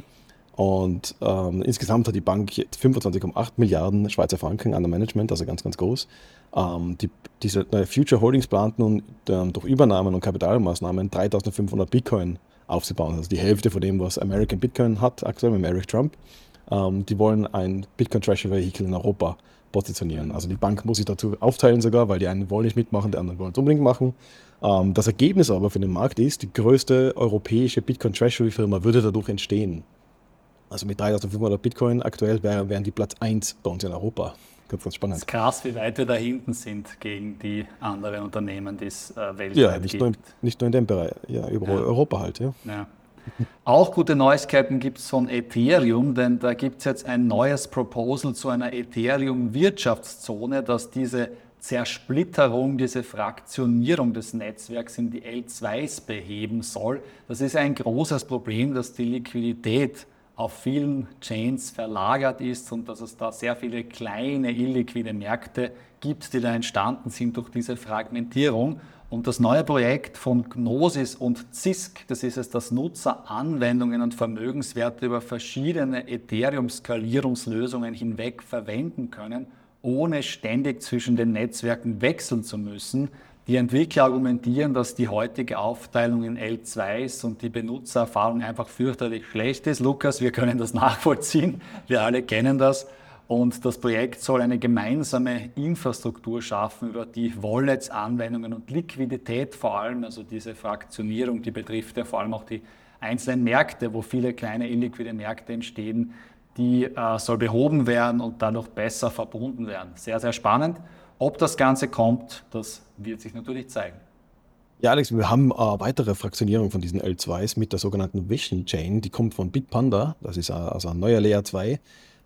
Und ähm, insgesamt hat die Bank fünfundzwanzig Komma acht Milliarden Schweizer Franken an der Management, also ganz, ganz groß. Ähm, die, diese neue Future Holdings plant nun ähm, durch Übernahmen und Kapitalmaßnahmen dreitausendfünfhundert Bitcoin aufzubauen. Also die Hälfte von dem, was American Bitcoin hat, aktuell mit Eric Trump. Ähm, die wollen ein Bitcoin Treasury Vehicle in Europa positionieren. Also die Bank muss sich dazu aufteilen sogar, weil die einen wollen nicht mitmachen, die anderen wollen es unbedingt machen. Ähm, das Ergebnis aber für den Markt ist, die größte europäische Bitcoin Treasury Firma würde dadurch entstehen. Also mit dreitausendfünfhundert Bitcoin aktuell wären, wären die Platz eins bei uns in Europa. Ganz, ganz spannend. Es ist krass, wie weit wir da hinten sind gegen die anderen Unternehmen, die es äh, weltweit ja, nicht gibt. Nur in, nicht nur in dem Bereich, ja, über ja. Europa halt. Ja. Ja. Auch gute Neuigkeiten gibt es von Ethereum, denn da gibt es jetzt ein neues Proposal zu einer Ethereum-Wirtschaftszone, das diese Zersplitterung, diese Fraktionierung des Netzwerks in die L zweis beheben soll. Das ist ein großes Problem, dass die Liquidität auf vielen Chains verlagert ist und dass es da sehr viele kleine illiquide Märkte gibt, die da entstanden sind durch diese Fragmentierung. Und das neue Projekt von Gnosis und Zisk, das ist es, dass Nutzer Anwendungen und Vermögenswerte über verschiedene Ethereum-Skalierungslösungen hinweg verwenden können, ohne ständig zwischen den Netzwerken wechseln zu müssen. Die Entwickler argumentieren, dass die heutige Aufteilung in L zweis und die Benutzererfahrung einfach fürchterlich schlecht ist. Lukas, wir können das nachvollziehen, wir alle kennen das. Und das Projekt soll eine gemeinsame Infrastruktur schaffen, über die Wallets, Anwendungen und Liquidität vor allem, also diese Fraktionierung, die betrifft ja vor allem auch die einzelnen Märkte, wo viele kleine illiquide Märkte entstehen, die äh, soll behoben werden und dadurch besser verbunden werden. Sehr, sehr spannend. Ob das Ganze kommt, das wird sich natürlich zeigen. Ja, Alex, wir haben äh, weitere Fraktionierung von diesen L zweis mit der sogenannten Vision Chain. Die kommt von Bitpanda, das ist äh, also ein neuer Layer zwei.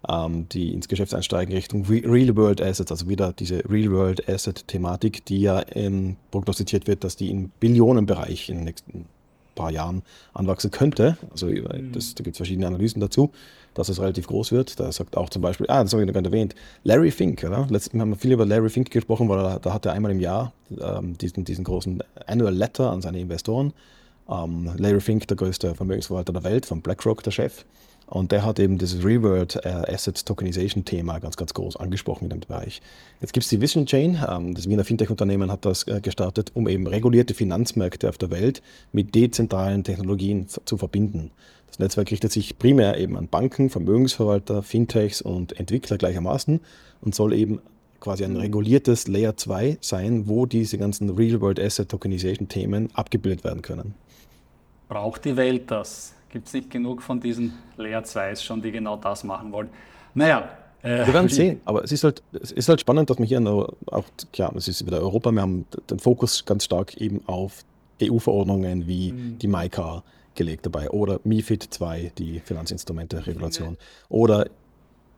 Die ins Geschäft einsteigen Richtung Real-World Assets, also wieder diese Real-World Asset-Thematik, die ja ähm, prognostiziert wird, dass die im Billionenbereich in den nächsten paar Jahren anwachsen könnte. Also das, da gibt es verschiedene Analysen dazu, dass es relativ groß wird. Da sagt auch zum Beispiel, ah, das habe ich noch gar nicht erwähnt, Larry Fink. Oder? Letztens haben wir viel über Larry Fink gesprochen, weil er, da hat er einmal im Jahr ähm, diesen, diesen großen Annual Letter an seine Investoren. Ähm, Larry Fink, der größte Vermögensverwalter der Welt, von BlackRock, der Chef. Und der hat eben dieses Real-World Asset Tokenization Thema ganz, ganz groß angesprochen in dem Bereich. Jetzt gibt es die Vision Chain. Das Wiener Fintech-Unternehmen hat das gestartet, um eben regulierte Finanzmärkte auf der Welt mit dezentralen Technologien zu verbinden. Das Netzwerk richtet sich primär eben an Banken, Vermögensverwalter, Fintechs und Entwickler gleichermaßen und soll eben quasi ein reguliertes Layer zwei sein, wo diese ganzen Real-World Asset Tokenization Themen abgebildet werden können. Braucht die Welt das? Gibt es nicht genug von diesen Layer zweis schon, die genau das machen wollen? Naja. Äh, wir werden sehen, aber es ist, halt, es ist halt spannend, dass wir hier auch, klar, es ist wieder Europa, wir haben den Fokus ganz stark eben auf E U-Verordnungen wie mhm. die MiCA gelegt dabei oder MiFID zwei, die Finanzinstrumente-Regulation oder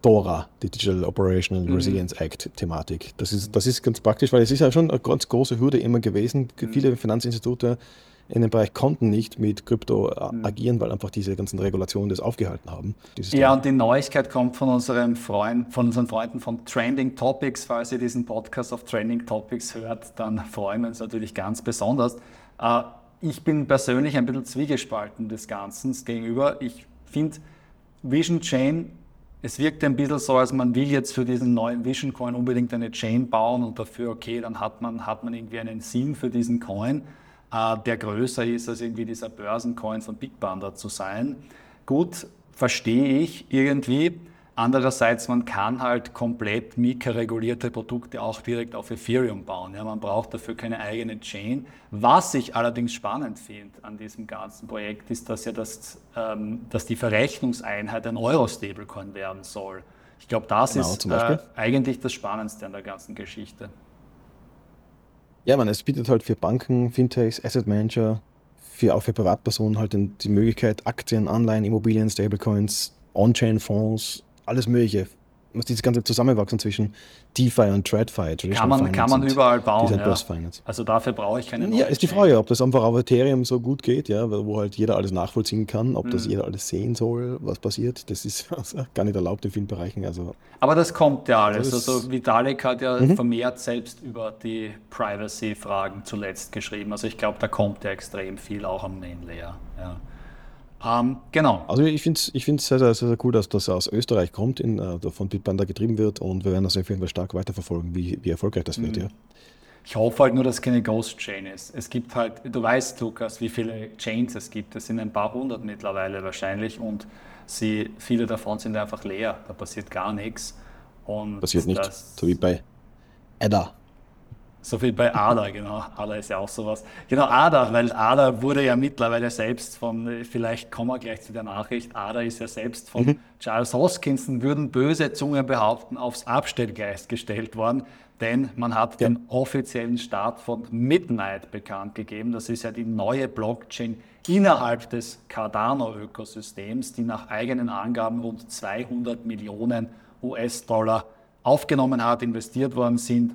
DORA, die Digital Operational mhm. Resilience Act Thematik. Das ist, das ist ganz praktisch, weil es ist ja schon eine ganz große Hürde immer gewesen. Mhm. Viele Finanzinstitute in dem Bereich konnten nicht mit Krypto mhm. agieren, weil einfach diese ganzen Regulationen das aufgehalten haben. Ja, Thema. Und die Neuigkeit kommt von unserem Freund, von unseren Freunden von Trending Topics. Falls ihr diesen Podcast auf Trending Topics hört, dann freuen wir uns natürlich ganz besonders. Äh, ich bin persönlich ein bisschen zwiegespalten des Ganzen gegenüber. Ich finde Vision Chain, es wirkt ein bisschen so, als man will jetzt für diesen neuen Vision Coin unbedingt eine Chain bauen und dafür, okay, dann hat man, hat man irgendwie einen Sinn für diesen Coin, äh, der größer ist, als irgendwie dieser Börsencoin von Bitpanda zu sein. Gut, verstehe ich irgendwie. Andererseits, man kann halt komplett Mika-regulierte Produkte auch direkt auf Ethereum bauen. Ja, man braucht dafür keine eigene Chain. Was ich allerdings spannend finde an diesem ganzen Projekt, ist, dass ja das, ähm, dass die Verrechnungseinheit ein Euro-Stablecoin werden soll. Ich glaube, das genau, ist äh, eigentlich das Spannendste an der ganzen Geschichte. Ja, man, es bietet halt für Banken, Fintechs, Asset Manager, für, auch für Privatpersonen halt die Möglichkeit, Aktien, Anleihen, Immobilien, Stablecoins, On-Chain-Fonds, alles Mögliche. Muss dieses ganze Zusammenwachsen zwischen DeFi und TradFi. Kann man, kann man überall bauen, ja. Finance. Also dafür brauche ich keine neue Ja, ist die Frage, ob das einfach auf Ethereum so gut geht, ja, wo halt jeder alles nachvollziehen kann, ob hm. das jeder alles sehen soll, was passiert. Das ist also gar nicht erlaubt in vielen Bereichen. Also, aber das kommt ja alles. Also Vitalik hat ja mhm. vermehrt selbst über die Privacy-Fragen zuletzt geschrieben. Also ich glaube, da kommt ja extrem viel auch am Mainlayer. Ja. Um, genau. Also ich finde es ich find's sehr, sehr, sehr cool, dass das aus Österreich kommt, in, uh, von Bitpanda getrieben wird und wir werden das auf jeden Fall stark weiterverfolgen, wie, wie erfolgreich das mhm. wird. Ja. Ich hoffe halt nur, dass es keine Ghost-Chain ist. Es gibt halt, du weißt, Lukas, wie viele Chains es gibt. Es sind ein paar hundert mittlerweile wahrscheinlich und sie, viele davon sind einfach leer. Da passiert gar nichts. Und passiert nicht, das, so wie bei A D A. So viel bei A D A, genau. A D A ist ja auch sowas. Genau, A D A, weil A D A wurde ja mittlerweile selbst von, vielleicht kommen wir gleich zu der Nachricht, A D A ist ja selbst von mhm. Charles Hoskinson, würden böse Zungen behaupten, aufs Abstellgleis gestellt worden, denn man hat ja. den offiziellen Start von Midnight bekannt gegeben. Das ist ja die neue Blockchain innerhalb des Cardano-Ökosystems, die nach eigenen Angaben rund zweihundert Millionen U S-Dollar aufgenommen hat, investiert worden sind.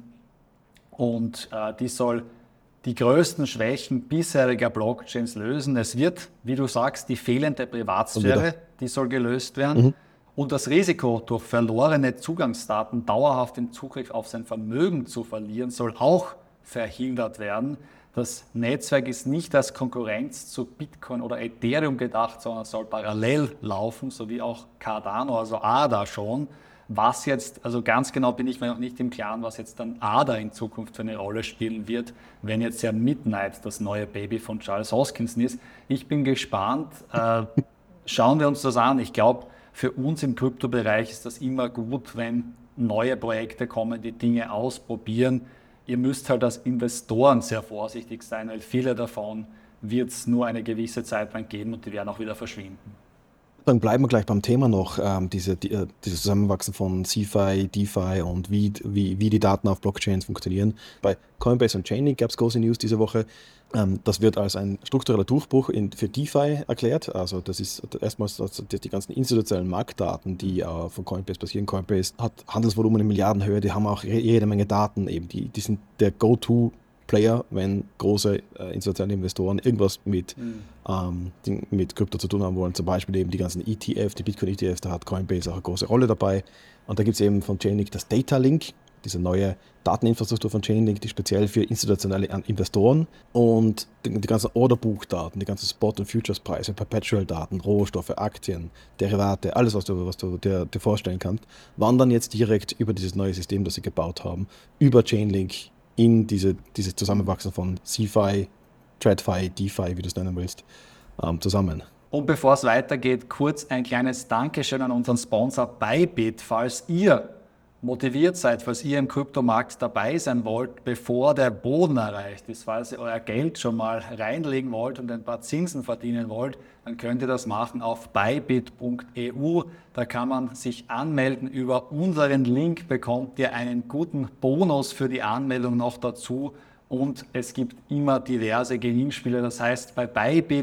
Und äh, die soll die größten Schwächen bisheriger Blockchains lösen. Es wird, wie du sagst, die fehlende Privatsphäre, die soll gelöst werden. Mhm. Und das Risiko, durch verlorene Zugangsdaten dauerhaft den Zugriff auf sein Vermögen zu verlieren, soll auch verhindert werden. Das Netzwerk ist nicht als Konkurrenz zu Bitcoin oder Ethereum gedacht, sondern soll parallel laufen, so wie auch Cardano, also A D A schon. Was jetzt, also ganz genau bin ich mir noch nicht im Klaren, was jetzt dann A D A in Zukunft für eine Rolle spielen wird, wenn jetzt ja Midnight das neue Baby von Charles Hoskinson ist. Ich bin gespannt. Äh, schauen wir uns das an. Ich glaube, für uns im Kryptobereich ist das immer gut, wenn neue Projekte kommen, die Dinge ausprobieren. Ihr müsst halt als Investoren sehr vorsichtig sein, weil viele davon wird es nur eine gewisse Zeit lang geben und die werden auch wieder verschwinden. Dann bleiben wir gleich beim Thema noch, ähm, diese, die, dieses Zusammenwachsen von CeFi, DeFi und wie, wie, wie die Daten auf Blockchains funktionieren. Bei Coinbase und Chainlink gab es große News diese Woche. Ähm, das wird als ein struktureller Durchbruch in, für DeFi erklärt. Also das ist erstmals das, das, die ganzen institutionellen Marktdaten, die äh, von Coinbase passieren. Coinbase hat Handelsvolumen in Milliardenhöhe, die haben auch jede Menge Daten. Eben. Die, die sind der Go-To Player, wenn große äh, institutionelle Investoren irgendwas mit, mhm. ähm, die, mit Krypto zu tun haben wollen, zum Beispiel eben die ganzen E T F, die Bitcoin-E T Fs, da hat Coinbase auch eine große Rolle dabei. Und da gibt es eben von Chainlink das Data Link, diese neue Dateninfrastruktur von Chainlink, die speziell für institutionelle Investoren und die, die ganzen Orderbuchdaten, die ganzen Spot- und Futures-Preise, Perpetual-Daten, Rohstoffe, Aktien, Derivate, alles, was du, was du dir, dir vorstellen kannst, wandern jetzt direkt über dieses neue System, das sie gebaut haben, über Chainlink in diese, dieses Zusammenwachsen von CeFi, TradFi, DeFi, wie du es nennen willst, ähm, zusammen. Und bevor es weitergeht, kurz ein kleines Dankeschön an unseren Sponsor Bybit. Falls ihr motiviert seid, falls ihr im Kryptomarkt dabei sein wollt, bevor der Boden erreicht ist, falls ihr euer Geld schon mal reinlegen wollt und ein paar Zinsen verdienen wollt, dann könnt ihr das machen auf bybit punkt e u. Da kann man sich anmelden. Über unseren Link bekommt ihr einen guten Bonus für die Anmeldung noch dazu und es gibt immer diverse Gewinnspiele. Das heißt, bei Bybit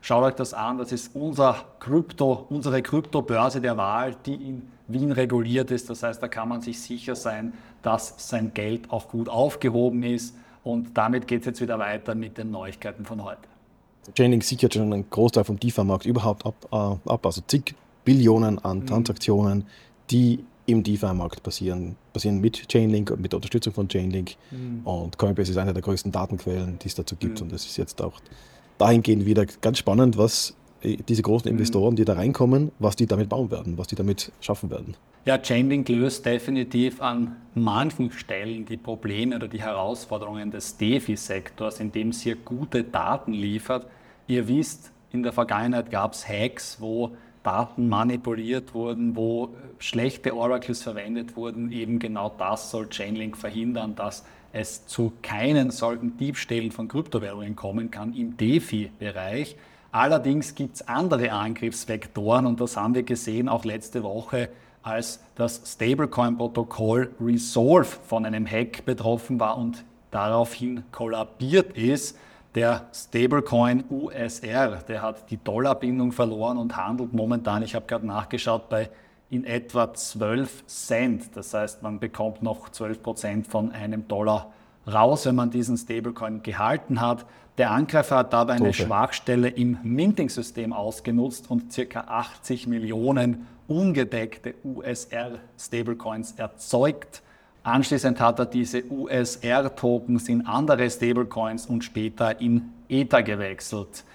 Schaut euch das an, das ist unser Krypto, unsere Kryptobörse der Wahl, die in Wien reguliert ist. Das heißt, da kann man sich sicher sein, dass sein Geld auch gut aufgehoben ist. Und damit geht es jetzt wieder weiter mit den Neuigkeiten von heute. Chainlink sichert schon einen Großteil vom DeFi-Markt überhaupt ab, äh, ab, also zig Billionen an mhm. Transaktionen, die im DeFi-Markt passieren, passieren mit Chainlink und mit der Unterstützung von Chainlink. Mhm. Und Coinbase ist eine der größten Datenquellen, die es dazu gibt. Mhm. Und es ist jetzt auch dahingehend wieder ganz spannend, was diese großen Investoren, die da reinkommen, was die damit bauen werden, was die damit schaffen werden. Ja, Chainlink löst definitiv an manchen Stellen die Probleme oder die Herausforderungen des DeFi-Sektors, indem es hier gute Daten liefert. Ihr wisst, in der Vergangenheit gab es Hacks, wo Daten manipuliert wurden, wo schlechte Oracles verwendet wurden. Eben genau das soll Chainlink verhindern, dass es zu keinen solchen Diebstählen von Kryptowährungen kommen kann im DeFi-Bereich. Allerdings gibt es andere Angriffsvektoren und das haben wir gesehen auch letzte Woche, als das Stablecoin-Protokoll Resolve von einem Hack betroffen war und daraufhin kollabiert ist. Der Stablecoin U S R, der hat die Dollarbindung verloren und handelt momentan, ich habe gerade nachgeschaut, bei in etwa zwölf Cent. Das heißt, man bekommt noch zwölf Prozent von einem Dollar raus, wenn man diesen Stablecoin gehalten hat. Der Angreifer hat dabei eine okay. Schwachstelle im Minting-System ausgenutzt und ca. achtzig Millionen ungedeckte U S R-Stablecoins erzeugt. Anschließend hat er diese U S R-Tokens in andere Stablecoins und später in Ether gewechselt.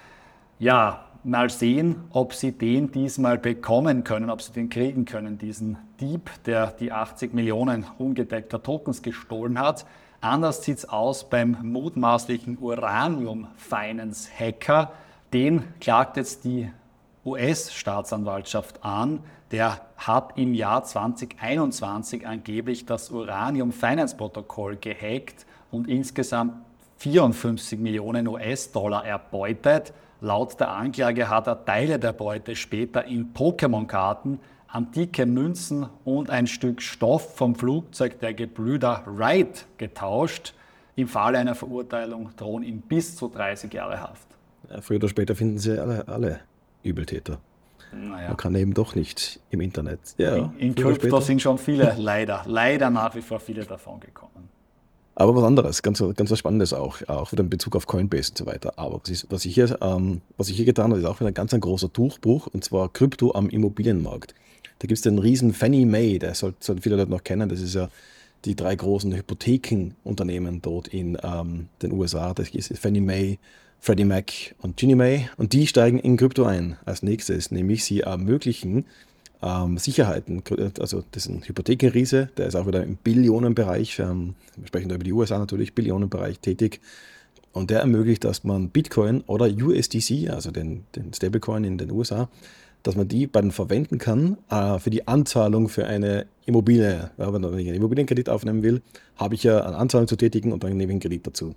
Ja, mal sehen, ob sie den diesmal bekommen können, ob sie den kriegen können, diesen Dieb, der die achtzig Millionen ungedeckter Tokens gestohlen hat. Anders sieht es aus beim mutmaßlichen Uranium Finance Hacker. Den klagt jetzt die U S-Staatsanwaltschaft an. Der hat im Jahr zwanzig einundzwanzig angeblich das Uranium Finance Protokoll gehackt und insgesamt vierundfünfzig Millionen U S-Dollar erbeutet. Laut der Anklage hat er Teile der Beute später in Pokémon-Karten, antike Münzen und ein Stück Stoff vom Flugzeug der Gebrüder Wright getauscht. Im Falle einer Verurteilung drohen ihm bis zu dreißig Jahre Haft. Ja, früher oder später finden sie alle, alle Übeltäter. Naja. Man kann eben doch nicht im Internet. Ja, in in Krypto sind schon viele, leider, leider nach wie vor viele davon gekommen. Aber was anderes, ganz, ganz was Spannendes auch, auch wieder in Bezug auf Coinbase und so weiter. Aber was, ist, was, ich hier, ähm, was ich hier getan habe, ist auch wieder ein ganz ein großer Durchbruch, und zwar Krypto am Immobilienmarkt. Da gibt es den riesen Fannie Mae, der sollten soll viele Leute noch kennen, das ist ja die drei großen Hypothekenunternehmen dort in ähm, den U S A. Das ist Fannie Mae, Freddie Mac und Ginnie Mae, und die steigen in Krypto ein als nächstes, nämlich sie ermöglichen ähm, Sicherheiten, also das ist ein Hypothekenriese, der ist auch wieder im Billionenbereich, ähm, wir sprechen da über die U S A natürlich, Billionenbereich tätig, und der ermöglicht, dass man Bitcoin oder U S D C, also den, den Stablecoin in den U S A, dass man die beiden verwenden kann äh, für die Anzahlung für eine Immobilie. Ja, wenn ich einen Immobilienkredit aufnehmen will, habe ich ja eine Anzahlung zu tätigen und dann nehme ich einen Kredit dazu.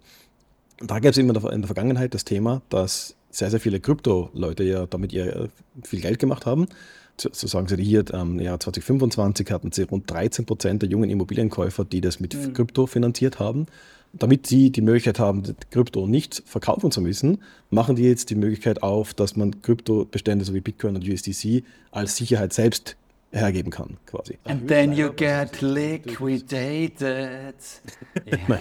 Da gab es immer in der Vergangenheit das Thema, dass sehr, sehr viele Krypto-Leute ja damit ihr viel Geld gemacht haben. So sagen sie hier, im Jahr zwanzig fünfundzwanzig hatten sie rund dreizehn Prozent der jungen Immobilienkäufer, die das mit mhm. Krypto finanziert haben. Damit sie die Möglichkeit haben, Krypto nicht verkaufen zu müssen, machen die jetzt die Möglichkeit auf, dass man Kryptobestände sowie Bitcoin und U S D C als Sicherheit selbst hergeben kann, quasi. And then you get liquidated. Yeah.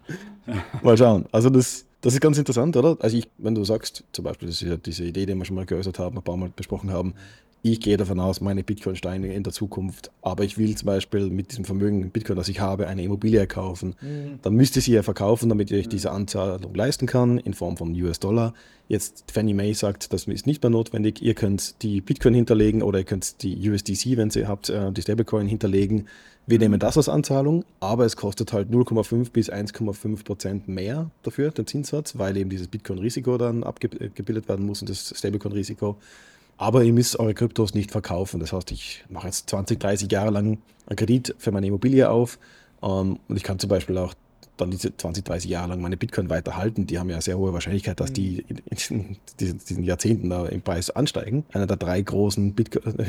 Mal schauen. Also das, das ist ganz interessant, oder? Also ich, wenn du sagst, zum Beispiel, das ist ja diese Idee, die wir schon mal geäußert haben, ein paar Mal besprochen haben, ich gehe davon aus, meine Bitcoin-Steine in der Zukunft, aber ich will zum Beispiel mit diesem Vermögen Bitcoin, das ich habe, eine Immobilie kaufen. Mhm. Dann müsste ich sie ja verkaufen, damit ich diese Anzahlung leisten kann, in Form von U S-Dollar. Jetzt Fannie Mae sagt, das ist nicht mehr notwendig. Ihr könnt die Bitcoin hinterlegen oder ihr könnt die U S D C, wenn ihr habt, die Stablecoin hinterlegen. Wir nehmen das als Anzahlung, aber es kostet halt null Komma fünf bis eins Komma fünf Prozent mehr dafür, den Zinssatz, weil eben dieses Bitcoin-Risiko dann abgebildet werden muss und das Stablecoin-Risiko. Aber ihr müsst eure Kryptos nicht verkaufen. Das heißt, ich mache jetzt zwanzig, dreißig Jahre lang einen Kredit für meine Immobilie auf ähm, und ich kann zum Beispiel auch dann diese zwanzig, dreißig Jahre lang meine Bitcoin weiterhalten. Die haben ja eine sehr hohe Wahrscheinlichkeit, dass die in, in diesen, diesen Jahrzehnten da im Preis ansteigen. Einer der drei großen Bitcoin-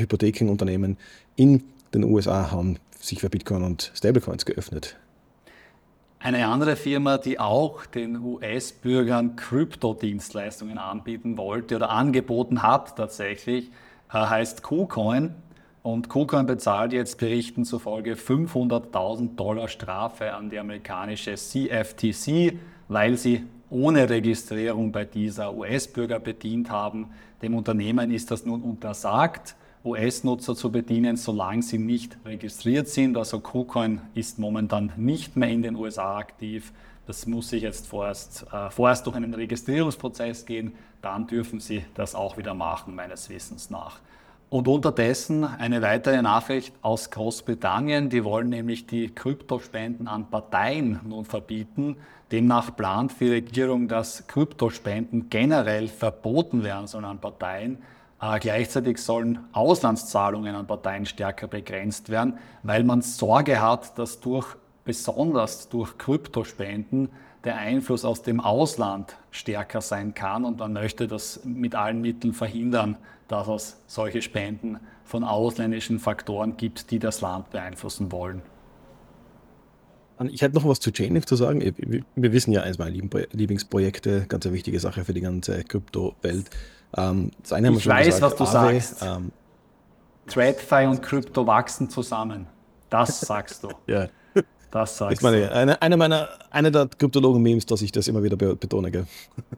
Hypothekenunternehmen in den U S A haben sich für Bitcoin und Stablecoins geöffnet. Eine andere Firma, die auch den U S-Bürgern Kryptodienstleistungen anbieten wollte oder angeboten hat tatsächlich, heißt KuCoin. Und KuCoin bezahlt jetzt Berichten zufolge fünfhunderttausend Dollar Strafe an die amerikanische C F T C, weil sie ohne Registrierung bei dieser U S-Bürger bedient haben. Dem Unternehmen ist das nun untersagt, U S-Nutzer zu bedienen, solange sie nicht registriert sind. Also KuCoin ist momentan nicht mehr in den U S A aktiv. Das muss sich jetzt vorerst, äh, vorerst durch einen Registrierungsprozess gehen. Dann dürfen sie das auch wieder machen, meines Wissens nach. Und unterdessen eine weitere Nachricht aus Großbritannien. Die wollen nämlich die Kryptospenden an Parteien nun verbieten. Demnach plant die Regierung, dass Kryptospenden generell verboten werden sollen an Parteien. Äh, gleichzeitig sollen Auslandszahlungen an Parteien stärker begrenzt werden, weil man Sorge hat, dass durch, besonders durch Kryptospenden der Einfluss aus dem Ausland stärker sein kann und man möchte das mit allen Mitteln verhindern, dass es solche Spenden von ausländischen Faktoren gibt, die das Land beeinflussen wollen. Ich hätte noch was zu Chainlink zu sagen. Wir wissen ja, eines meiner Lieblingsprojekte, ganz eine wichtige Sache für die ganze Kryptowelt. Ähm, das eine haben wir ich schon weiß, gesagt, was du Aave, sagst. Ähm, TradFi und Krypto wachsen zusammen. Das sagst du. ja. Das sagst Ich meine, du. eine, eine meiner, eine der Kryptologen-Memes, dass ich das immer wieder betone. Gell?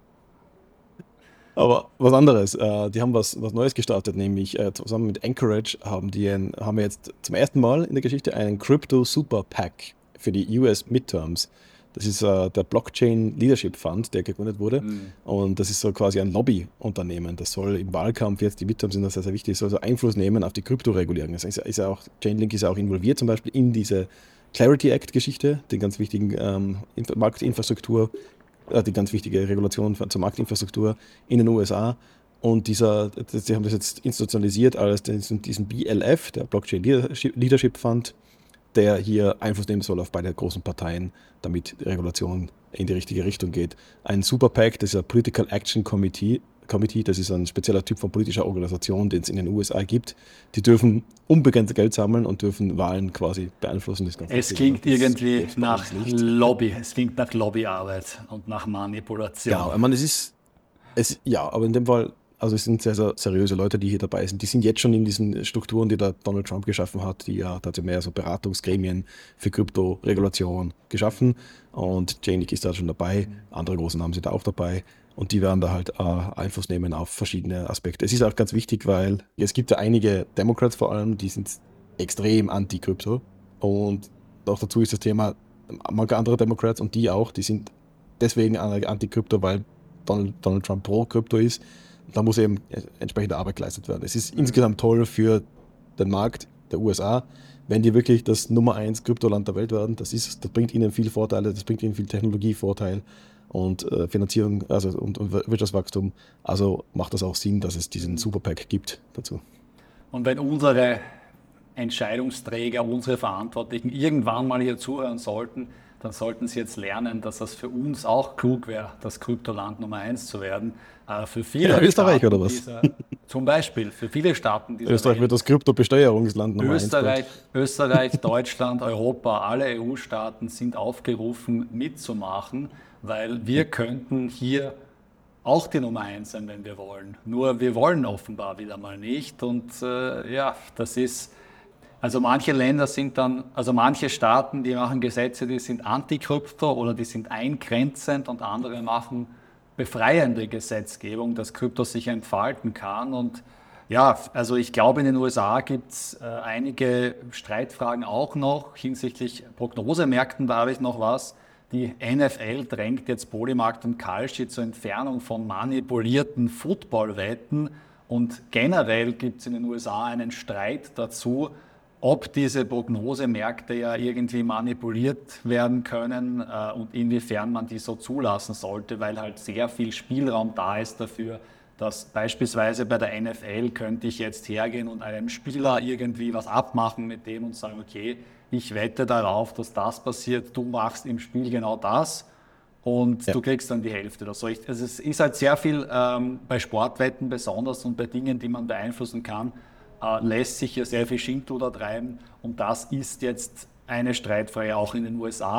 Aber was anderes, äh, die haben was, was Neues gestartet, nämlich äh, zusammen mit Anchorage haben, die ein, haben wir jetzt zum ersten Mal in der Geschichte einen Crypto Super PAC für die U S Midterms. Das ist äh, der Blockchain Leadership Fund, der gegründet wurde. Mhm. Und das ist so quasi ein Lobbyunternehmen. Das soll im Wahlkampf, jetzt die Midterms sind das sehr, sehr wichtig, soll so Einfluss nehmen auf die Kryptoregulierung. Das ist, ist ja auch, Chainlink ist ja auch involviert zum Beispiel in diese Clarity Act-Geschichte, die ganz wichtigen ähm, Marktinfrastruktur, äh, die ganz wichtige Regulation zur Marktinfrastruktur in den U S A. Und dieser, sie haben das jetzt institutionalisiert als diesen, diesen B L F, der Blockchain Leadership Fund, der hier Einfluss nehmen soll auf beide großen Parteien, damit die Regulation in die richtige Richtung geht. Ein Super PAC, das ist ein Political Action Committee, Committee, das ist ein spezieller Typ von politischer Organisation, den es in den U S A gibt. Die dürfen unbegrenzt Geld sammeln und dürfen Wahlen quasi beeinflussen. Das Ganze es klingt irgendwie nach Lobby, es klingt nach Lobbyarbeit und nach Manipulation. Ja, ich meine, es ist, es, ja, aber in dem Fall, also es sind sehr, sehr seriöse Leute, die hier dabei sind. Die sind jetzt schon in diesen Strukturen, die der Donald Trump geschaffen hat, die ja, da hat ja mehr so Beratungsgremien für Kryptoregulation geschaffen und Chainlink ist da schon dabei, andere große Namen sind da auch dabei. Und die werden da halt äh, Einfluss nehmen auf verschiedene Aspekte. Es ist auch ganz wichtig, weil es gibt ja einige Democrats vor allem, die sind extrem anti-Krypto. Und auch dazu ist das Thema, manche andere Democrats und die auch, die sind deswegen anti-Krypto, weil Donald, Donald Trump pro-Krypto ist. Da muss eben entsprechende Arbeit geleistet werden. Es ist mhm. insgesamt toll für den Markt der U S A, wenn die wirklich das Nummer eins Kryptoland der Welt werden. Das, ist, das bringt ihnen viele Vorteile, das bringt ihnen viel Technologievorteil und äh, Finanzierung also, und, und Wirtschaftswachstum. Also macht das auch Sinn, dass es diesen Super PAC gibt dazu. Und wenn unsere Entscheidungsträger, unsere Verantwortlichen irgendwann mal hier zuhören sollten, dann sollten sie jetzt lernen, dass das für uns auch klug wäre, das Kryptoland Nummer eins zu werden. Äh, für viele ja, Österreich Staaten oder was? Dieser, zum Beispiel, für viele Staaten dieser Österreich Welt, wird das Kryptobesteuerungsland Nummer Österreich, eins. Österreich, Deutschland, Europa, alle E U-Staaten sind aufgerufen mitzumachen, weil wir könnten hier auch die Nummer eins sein, wenn wir wollen. Nur wir wollen offenbar wieder mal nicht. Und äh, ja, das ist, also manche Länder sind dann, also manche Staaten, die machen Gesetze, die sind anti-Krypto oder die sind eingrenzend und andere machen befreiende Gesetzgebung, dass Krypto sich entfalten kann. Und ja, also ich glaube, in den U S A gibt es äh, einige Streitfragen auch noch. Hinsichtlich Prognosemärkten da habe ich noch was. Die N F L drängt jetzt Polymarkt und Kalshi zur Entfernung von manipulierten Footballwetten. Und generell gibt es in den U S A einen Streit dazu, ob diese Prognosemärkte ja irgendwie manipuliert werden können äh, und inwiefern man die so zulassen sollte, weil halt sehr viel Spielraum da ist dafür, dass beispielsweise bei der N F L könnte ich jetzt hergehen und einem Spieler irgendwie was abmachen mit dem und sagen, okay, ich wette darauf, dass das passiert, du machst im Spiel genau das und ja. du kriegst dann die Hälfte oder so. Ich, also es ist halt sehr viel ähm, bei Sportwetten besonders und bei Dingen, die man beeinflussen kann, äh, lässt sich hier sehr viel Schindluder treiben und das ist jetzt eine Streitfrage auch in den U S A.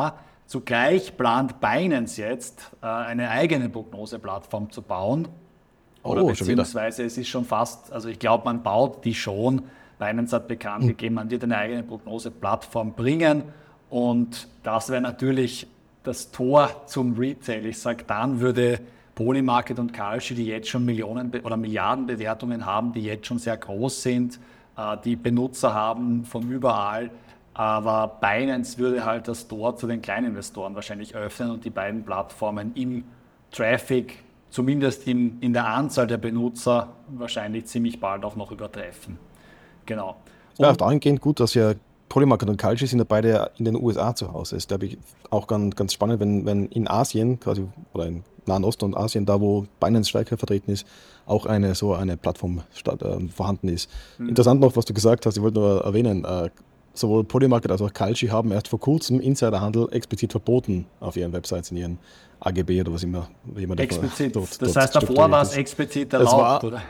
Zugleich plant Binance jetzt äh, eine eigene Prognoseplattform zu bauen. Oder Oh, beziehungsweise es ist schon fast, also ich glaube, man baut die schon. Binance hat bekannt gegeben, man wird eine eigene Prognoseplattform bringen. Und das wäre natürlich das Tor zum Retail. Ich sage, dann würde Polymarket und Kalshi, die jetzt schon Millionen oder Milliarden Bewertungen haben, die jetzt schon sehr groß sind, äh, die Benutzer haben von überall. Aber Binance würde halt das Tor zu den kleinen Investoren wahrscheinlich öffnen und die beiden Plattformen im Traffic, zumindest in, in der Anzahl der Benutzer, wahrscheinlich ziemlich bald auch noch übertreffen. Genau. Ja, auch dahingehend gut, dass ja Polymarket und Kalshi sind ja beide in den U S A zu Hause. Ist, glaube ich, auch ganz, ganz spannend, wenn, wenn in Asien, quasi, oder im Nahen Osten und Asien, da wo Binance stärker vertreten ist, auch eine so eine Plattform statt, äh, vorhanden ist. Mhm. Interessant noch, was du gesagt hast, ich wollte nur erwähnen, äh, sowohl Polymarket als auch Kalshi haben erst vor kurzem Insiderhandel explizit verboten auf ihren Websites, in ihren A G B oder was immer jemand explizit. Dort, das dort heißt, davor war es explizit erlaubt, war, oder?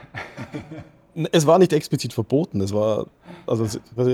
Es war nicht explizit verboten. Es war, also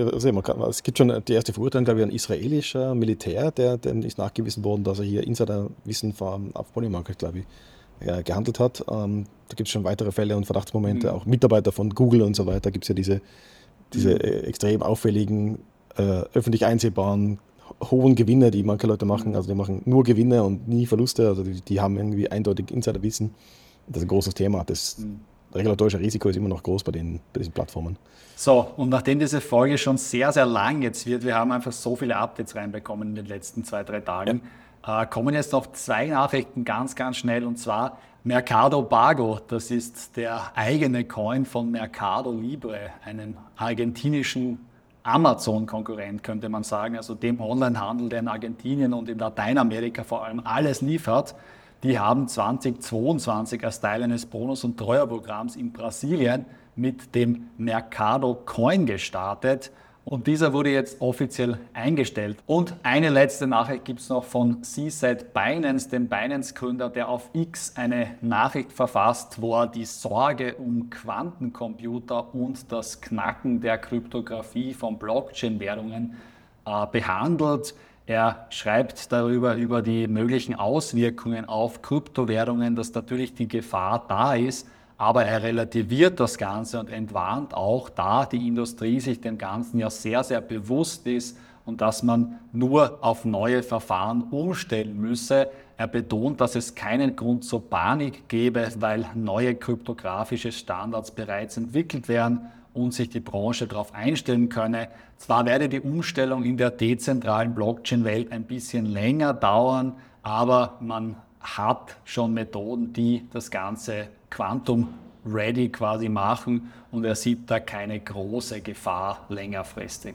es gibt schon die erste Verurteilung, glaube ich, ein israelischer Militär, der, dem ist nachgewiesen worden, dass er hier Insiderwissen auf Polymarket, glaube ich, gehandelt hat. Ähm, da gibt es schon weitere Fälle und Verdachtsmomente, mhm. auch Mitarbeiter von Google und so weiter, gibt es ja diese, diese mhm. extrem auffälligen, äh, öffentlich einsehbaren, hohen Gewinne, die manche Leute machen. Also die machen nur Gewinne und nie Verluste, also die, die haben irgendwie eindeutig Insiderwissen. Das ist ein großes Thema. Das mhm. regulatorische Risiko ist immer noch groß bei, den, bei diesen Plattformen. So, und nachdem diese Folge schon sehr, sehr lang jetzt wird, wir haben einfach so viele Updates reinbekommen in den letzten zwei, drei Tagen, ja. äh, kommen jetzt noch zwei Nachrichten ganz, ganz schnell, und zwar Mercado Pago, das ist der eigene Coin von Mercado Libre, einem argentinischen Amazon-Konkurrent, könnte man sagen, also dem Onlinehandel, der in Argentinien und in Lateinamerika vor allem alles liefert. Die haben zweitausendzweiundzwanzig als Teil eines Bonus- und Treuerprogramms in Brasilien mit dem Mercado Coin gestartet und dieser wurde jetzt offiziell eingestellt. Und eine letzte Nachricht gibt es noch von C Z Binance, dem Binance-Gründer, der auf X eine Nachricht verfasst, wo er die Sorge um Quantencomputer und das Knacken der Kryptographie von Blockchain-Währungen äh, behandelt. Er schreibt darüber, über die möglichen Auswirkungen auf Kryptowährungen, dass natürlich die Gefahr da ist, aber er relativiert das Ganze und entwarnt auch, da die Industrie sich dem Ganzen ja sehr, sehr bewusst ist und dass man nur auf neue Verfahren umstellen müsse. Er betont, dass es keinen Grund zur Panik gebe, weil neue kryptografische Standards bereits entwickelt werden und sich die Branche darauf einstellen könne. Zwar werde die Umstellung in der dezentralen Blockchain-Welt ein bisschen länger dauern, aber man hat schon Methoden, die das Ganze Quantum-ready quasi machen, und er sieht da keine große Gefahr längerfristig.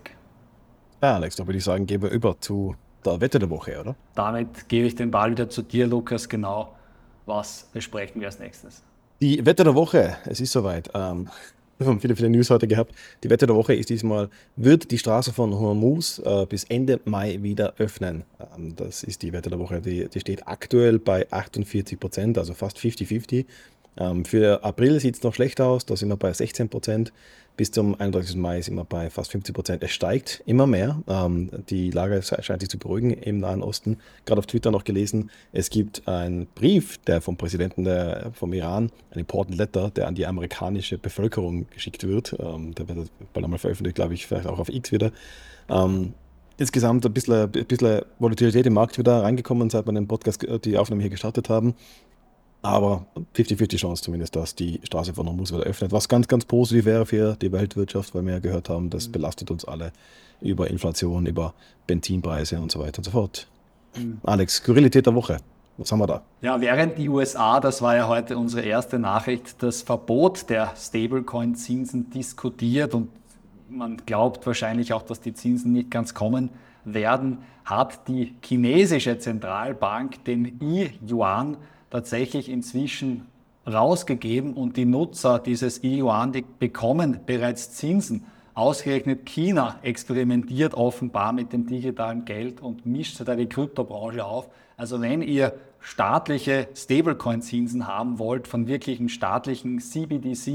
Ja, Alex, da würde ich sagen, gehen wir über zu der Wette der Woche, oder? Damit gebe ich den Ball wieder zu dir, Lukas. Genau, was besprechen wir als nächstes? Die Wette der Woche, es ist soweit. Ähm, wir haben viele, viele News heute gehabt. Die Wette der Woche ist diesmal, wird die Straße von Hormuz äh, bis Ende Mai wieder öffnen? Ähm, das ist die Wette der Woche. Die, die steht aktuell bei achtundvierzig Prozent, also fast fünfzig fünfzig. Ähm, für April sieht es noch schlechter aus, da sind wir bei sechzehn Prozent. Bis zum einunddreißigsten Mai sind wir bei fast fünfzig Prozent. Es steigt immer mehr. Ähm, die Lage scheint sich zu beruhigen im Nahen Osten. Gerade auf Twitter noch gelesen, es gibt einen Brief, der vom Präsidenten der, vom Iran, ein Important Letter, der an die amerikanische Bevölkerung geschickt wird. Ähm, der wird bald einmal veröffentlicht, glaube ich, vielleicht auch auf X wieder. Ähm, insgesamt ein bisschen, ein bisschen Volatilität im Markt wieder reingekommen, seit wir den Podcast, die Aufnahme hier gestartet haben. Aber fünfzig fünfzig Chance zumindest, dass die Straße von Hormuz wieder öffnet. Was ganz, ganz positiv wäre für die Weltwirtschaft, weil wir ja gehört haben, das belastet uns alle über Inflation, über Benzinpreise und so weiter und so fort. Mhm. Alex, Skurrilität der Woche. Was haben wir da? Ja, während die U S A, das war ja heute unsere erste Nachricht, das Verbot der Stablecoin-Zinsen diskutiert, und man glaubt wahrscheinlich auch, dass die Zinsen nicht ganz kommen werden, hat die chinesische Zentralbank den I-Yuan tatsächlich inzwischen rausgegeben, und die Nutzer dieses I-Yuan, die bekommen bereits Zinsen. Ausgerechnet China experimentiert offenbar mit dem digitalen Geld und mischt da die Kryptobranche auf. Also wenn ihr staatliche Stablecoin-Zinsen haben wollt von wirklichen staatlichen C B D C,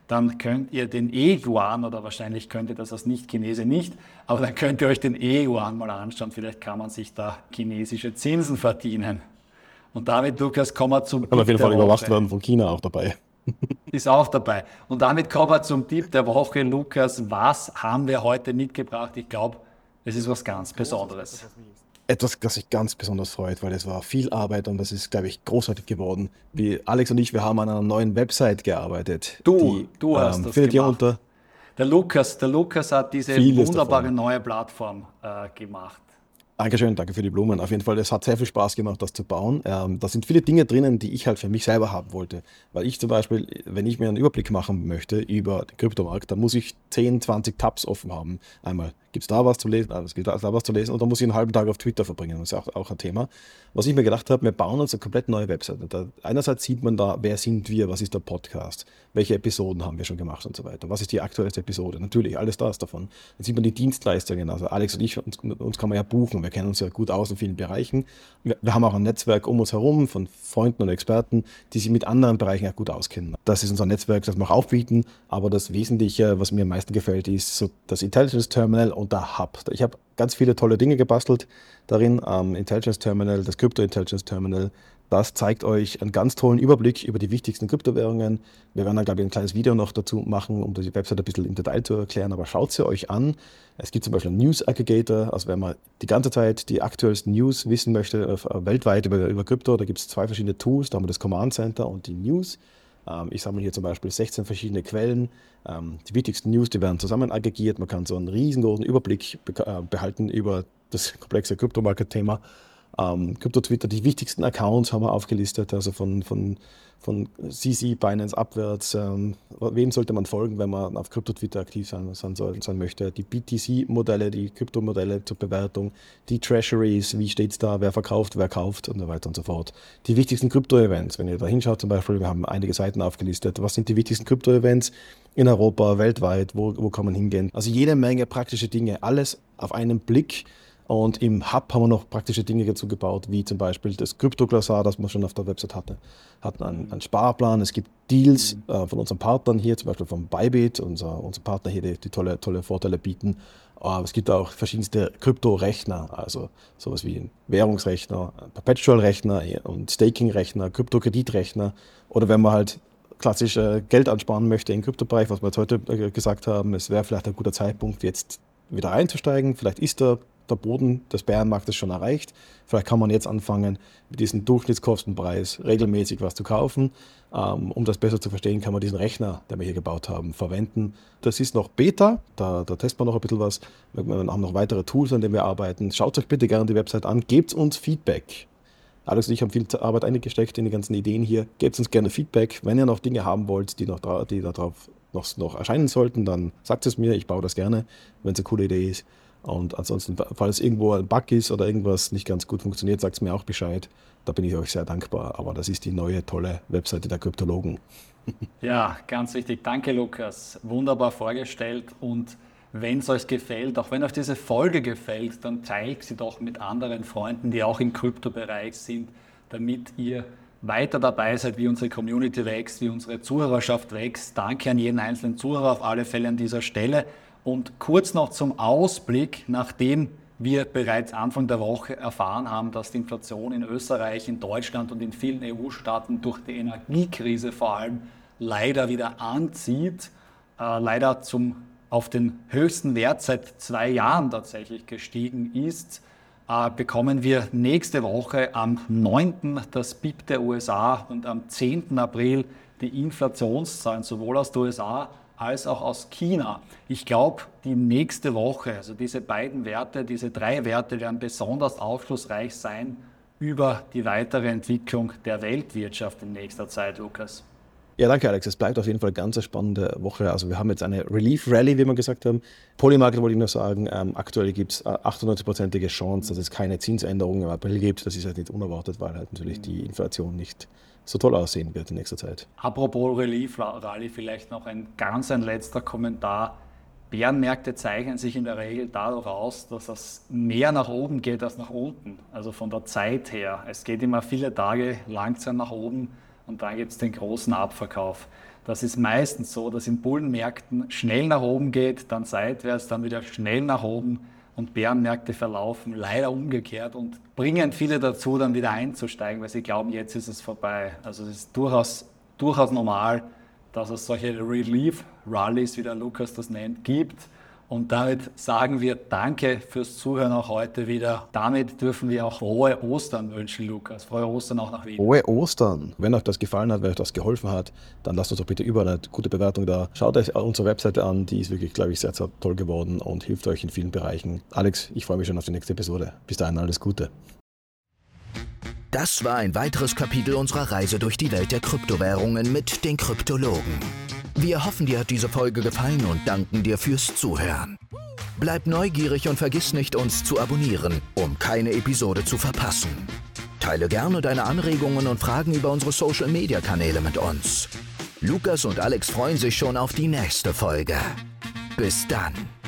dann könnt ihr den E-Yuan, oder wahrscheinlich könnt ihr das als Nicht-Chinese nicht, aber dann könnt ihr euch den E-Yuan mal anschauen. Vielleicht kann man sich da chinesische Zinsen verdienen. Und damit, Lukas, kommen wir zum Tipp der Woche. Kann auf jeden Fall überrascht werden, von China auch dabei. Ist auch dabei. Und damit kommen wir zum Tipp der Woche. Lukas, was haben wir heute mitgebracht? Ich glaube, es ist was ganz Besonderes. Etwas, das sich ganz besonders freut, weil es war viel Arbeit und das ist, glaube ich, großartig geworden. Wie Alex und ich, wir haben an einer neuen Website gearbeitet. Du, die, du hast ähm, das findet ihr gemacht. unter Der Lukas, der Lukas hat diese Vieles wunderbare davon. neue Plattform äh, gemacht. Dankeschön, danke für die Blumen. Auf jeden Fall, es hat sehr viel Spaß gemacht, das zu bauen. Ähm, da sind viele Dinge drinnen, die ich halt für mich selber haben wollte. Weil ich zum Beispiel, wenn ich mir einen Überblick machen möchte über den Kryptomarkt, dann muss ich zehn, zwanzig Tabs offen haben. Einmal gibt es da was zu lesen, es gibt da was zu lesen und dann muss ich einen halben Tag auf Twitter verbringen. Das ist auch, auch ein Thema. Was ich mir gedacht habe, wir bauen uns eine komplett neue Webseite. Da, einerseits sieht man da, wer sind wir, was ist der Podcast, welche Episoden haben wir schon gemacht und so weiter. Was ist die aktuellste Episode? Natürlich, alles das davon. Dann sieht man die Dienstleistungen. Also Alex und ich, uns, uns kann man ja buchen. Wir kennen uns ja gut aus in vielen Bereichen. Wir, wir haben auch ein Netzwerk um uns herum von Freunden und Experten, die sich mit anderen Bereichen auch gut auskennen. Das ist unser Netzwerk, das wir auch aufbieten. Aber das Wesentliche, was mir am meisten gefällt, ist so das Intelligence Terminal und der Hub. Ich habe ganz viele tolle Dinge gebastelt darin. Am Intelligence Terminal, das Crypto Intelligence Terminal, das zeigt euch einen ganz tollen Überblick über die wichtigsten Kryptowährungen. Wir werden dann, glaube ich, ein kleines Video noch dazu machen, um die Website ein bisschen im Detail zu erklären, aber schaut sie euch an. Es gibt zum Beispiel einen News Aggregator, also wenn man die ganze Zeit die aktuellsten News wissen möchte, äh, weltweit über, über Krypto, da gibt es zwei verschiedene Tools, da haben wir das Command Center und die News. Ähm, ich sammle hier zum Beispiel sechzehn verschiedene Quellen. Ähm, die wichtigsten News, die werden zusammen aggregiert. Man kann so einen riesengroßen Überblick be- äh, behalten über das komplexe Kryptomarket-Thema. Ähm, Krypto-Twitter, die wichtigsten Accounts haben wir aufgelistet, also von, von, von C C, Binance abwärts. Ähm, wem sollte man folgen, wenn man auf Krypto-Twitter aktiv sein, sein, soll, sein möchte? Die B T C-Modelle, die Kryptomodelle zur Bewertung, die Treasuries, wie steht es da, wer verkauft, wer kauft und so weiter und so fort. Die wichtigsten Krypto-Events, wenn ihr da hinschaut zum Beispiel, wir haben einige Seiten aufgelistet, was sind die wichtigsten Krypto-Events in Europa, weltweit, wo, wo kann man hingehen? Also jede Menge praktische Dinge, alles auf einen Blick. Und im Hub haben wir noch praktische Dinge dazu gebaut, wie zum Beispiel das Kryptoglossar, das man schon auf der Website hatte. Hatten einen, einen Sparplan, es gibt Deals äh, von unseren Partnern hier, zum Beispiel von Bybit, unser, unser Partner hier, die, die tolle, tolle Vorteile bieten. Aber es gibt auch verschiedenste Kryptorechner, also sowas wie ein Währungsrechner, ein Perpetual-Rechner und Staking-Rechner, Kryptokredit-Rechner. Oder wenn man halt klassisch äh, Geld ansparen möchte im Kryptobereich, was wir jetzt heute äh, gesagt haben, es wäre vielleicht ein guter Zeitpunkt, jetzt wieder einzusteigen. Vielleicht ist der der Boden des Bärenmarktes schon erreicht. Vielleicht kann man jetzt anfangen, mit diesem Durchschnittskostenpreis regelmäßig was zu kaufen. Ähm, um das besser zu verstehen, kann man diesen Rechner, den wir hier gebaut haben, verwenden. Das ist noch Beta, da, da testen wir noch ein bisschen was. Wir haben noch weitere Tools, an denen wir arbeiten. Schaut euch bitte gerne die Website an, gebt uns Feedback. Alex und ich haben viel Arbeit eingesteckt in die ganzen Ideen hier. Gebt uns gerne Feedback. Wenn ihr noch Dinge haben wollt, die noch da, die da drauf noch, noch erscheinen sollten, dann sagt es mir, ich baue das gerne, wenn es eine coole Idee ist. Und ansonsten, falls irgendwo ein Bug ist oder irgendwas nicht ganz gut funktioniert, sagt es mir auch Bescheid. Da bin ich euch sehr dankbar. Aber das ist die neue, tolle Webseite der Kryptologen. Ja, ganz wichtig. Danke, Lukas. Wunderbar vorgestellt. Und wenn es euch gefällt, auch wenn euch diese Folge gefällt, dann teilt sie doch mit anderen Freunden, die auch im Kryptobereich sind, damit ihr weiter dabei seid, wie unsere Community wächst, wie unsere Zuhörerschaft wächst. Danke an jeden einzelnen Zuhörer auf alle Fälle an dieser Stelle. Und kurz noch zum Ausblick, nachdem wir bereits Anfang der Woche erfahren haben, dass die Inflation in Österreich, in Deutschland und in vielen E U-Staaten durch die Energiekrise vor allem leider wieder anzieht, äh, leider zum, auf den höchsten Wert seit zwei Jahren tatsächlich gestiegen ist, äh, bekommen wir nächste Woche am neunten das B I P der U S A und am zehnten April die Inflationszahlen sowohl aus den U S A als auch aus China. Ich glaube, die nächste Woche, also diese beiden Werte, diese drei Werte werden besonders aufschlussreich sein über die weitere Entwicklung der Weltwirtschaft in nächster Zeit, Lukas. Ja, danke Alex. Es bleibt auf jeden Fall eine ganz spannende Woche. Also wir haben jetzt eine Relief Rally, wie wir gesagt haben. Polymarket wollte ich nur sagen, ähm, aktuell gibt es achtundneunzig-prozentige Chance, dass es keine Zinsänderungen im April gibt. Das ist halt nicht unerwartet, weil halt natürlich die Inflation nicht so toll aussehen wird in nächster Zeit. Apropos Relief Rally, vielleicht noch ein ganz ein letzter Kommentar. Bärenmärkte zeichnen sich in der Regel dadurch aus, dass es mehr nach oben geht als nach unten. Also von der Zeit her. Es geht immer viele Tage langsam nach oben und dann gibt es den großen Abverkauf. Das ist meistens so, dass in Bullenmärkten schnell nach oben geht, dann seitwärts, dann wieder schnell nach oben und Bärenmärkte verlaufen leider umgekehrt und bringen viele dazu, dann wieder einzusteigen, weil sie glauben, jetzt ist es vorbei. Also es ist durchaus, durchaus normal, dass es solche Relief-Rallies, wie der Lukas das nennt, gibt. Und damit sagen wir Danke fürs Zuhören auch heute wieder. Damit dürfen wir auch frohe Ostern wünschen, Lukas. Frohe Ostern auch nach Wien. Frohe Ostern. Wenn euch das gefallen hat, wenn euch das geholfen hat, dann lasst uns doch bitte überall eine gute Bewertung da. Schaut euch unsere Webseite an, die ist wirklich, glaube ich, sehr, sehr toll geworden und hilft euch in vielen Bereichen. Alex, ich freue mich schon auf die nächste Episode. Bis dahin alles Gute. Das war ein weiteres Kapitel unserer Reise durch die Welt der Kryptowährungen mit den Kryptologen. Wir hoffen, dir hat diese Folge gefallen und danken dir fürs Zuhören. Bleib neugierig und vergiss nicht, uns zu abonnieren, um keine Episode zu verpassen. Teile gerne deine Anregungen und Fragen über unsere Social-Media-Kanäle mit uns. Lukas und Alex freuen sich schon auf die nächste Folge. Bis dann.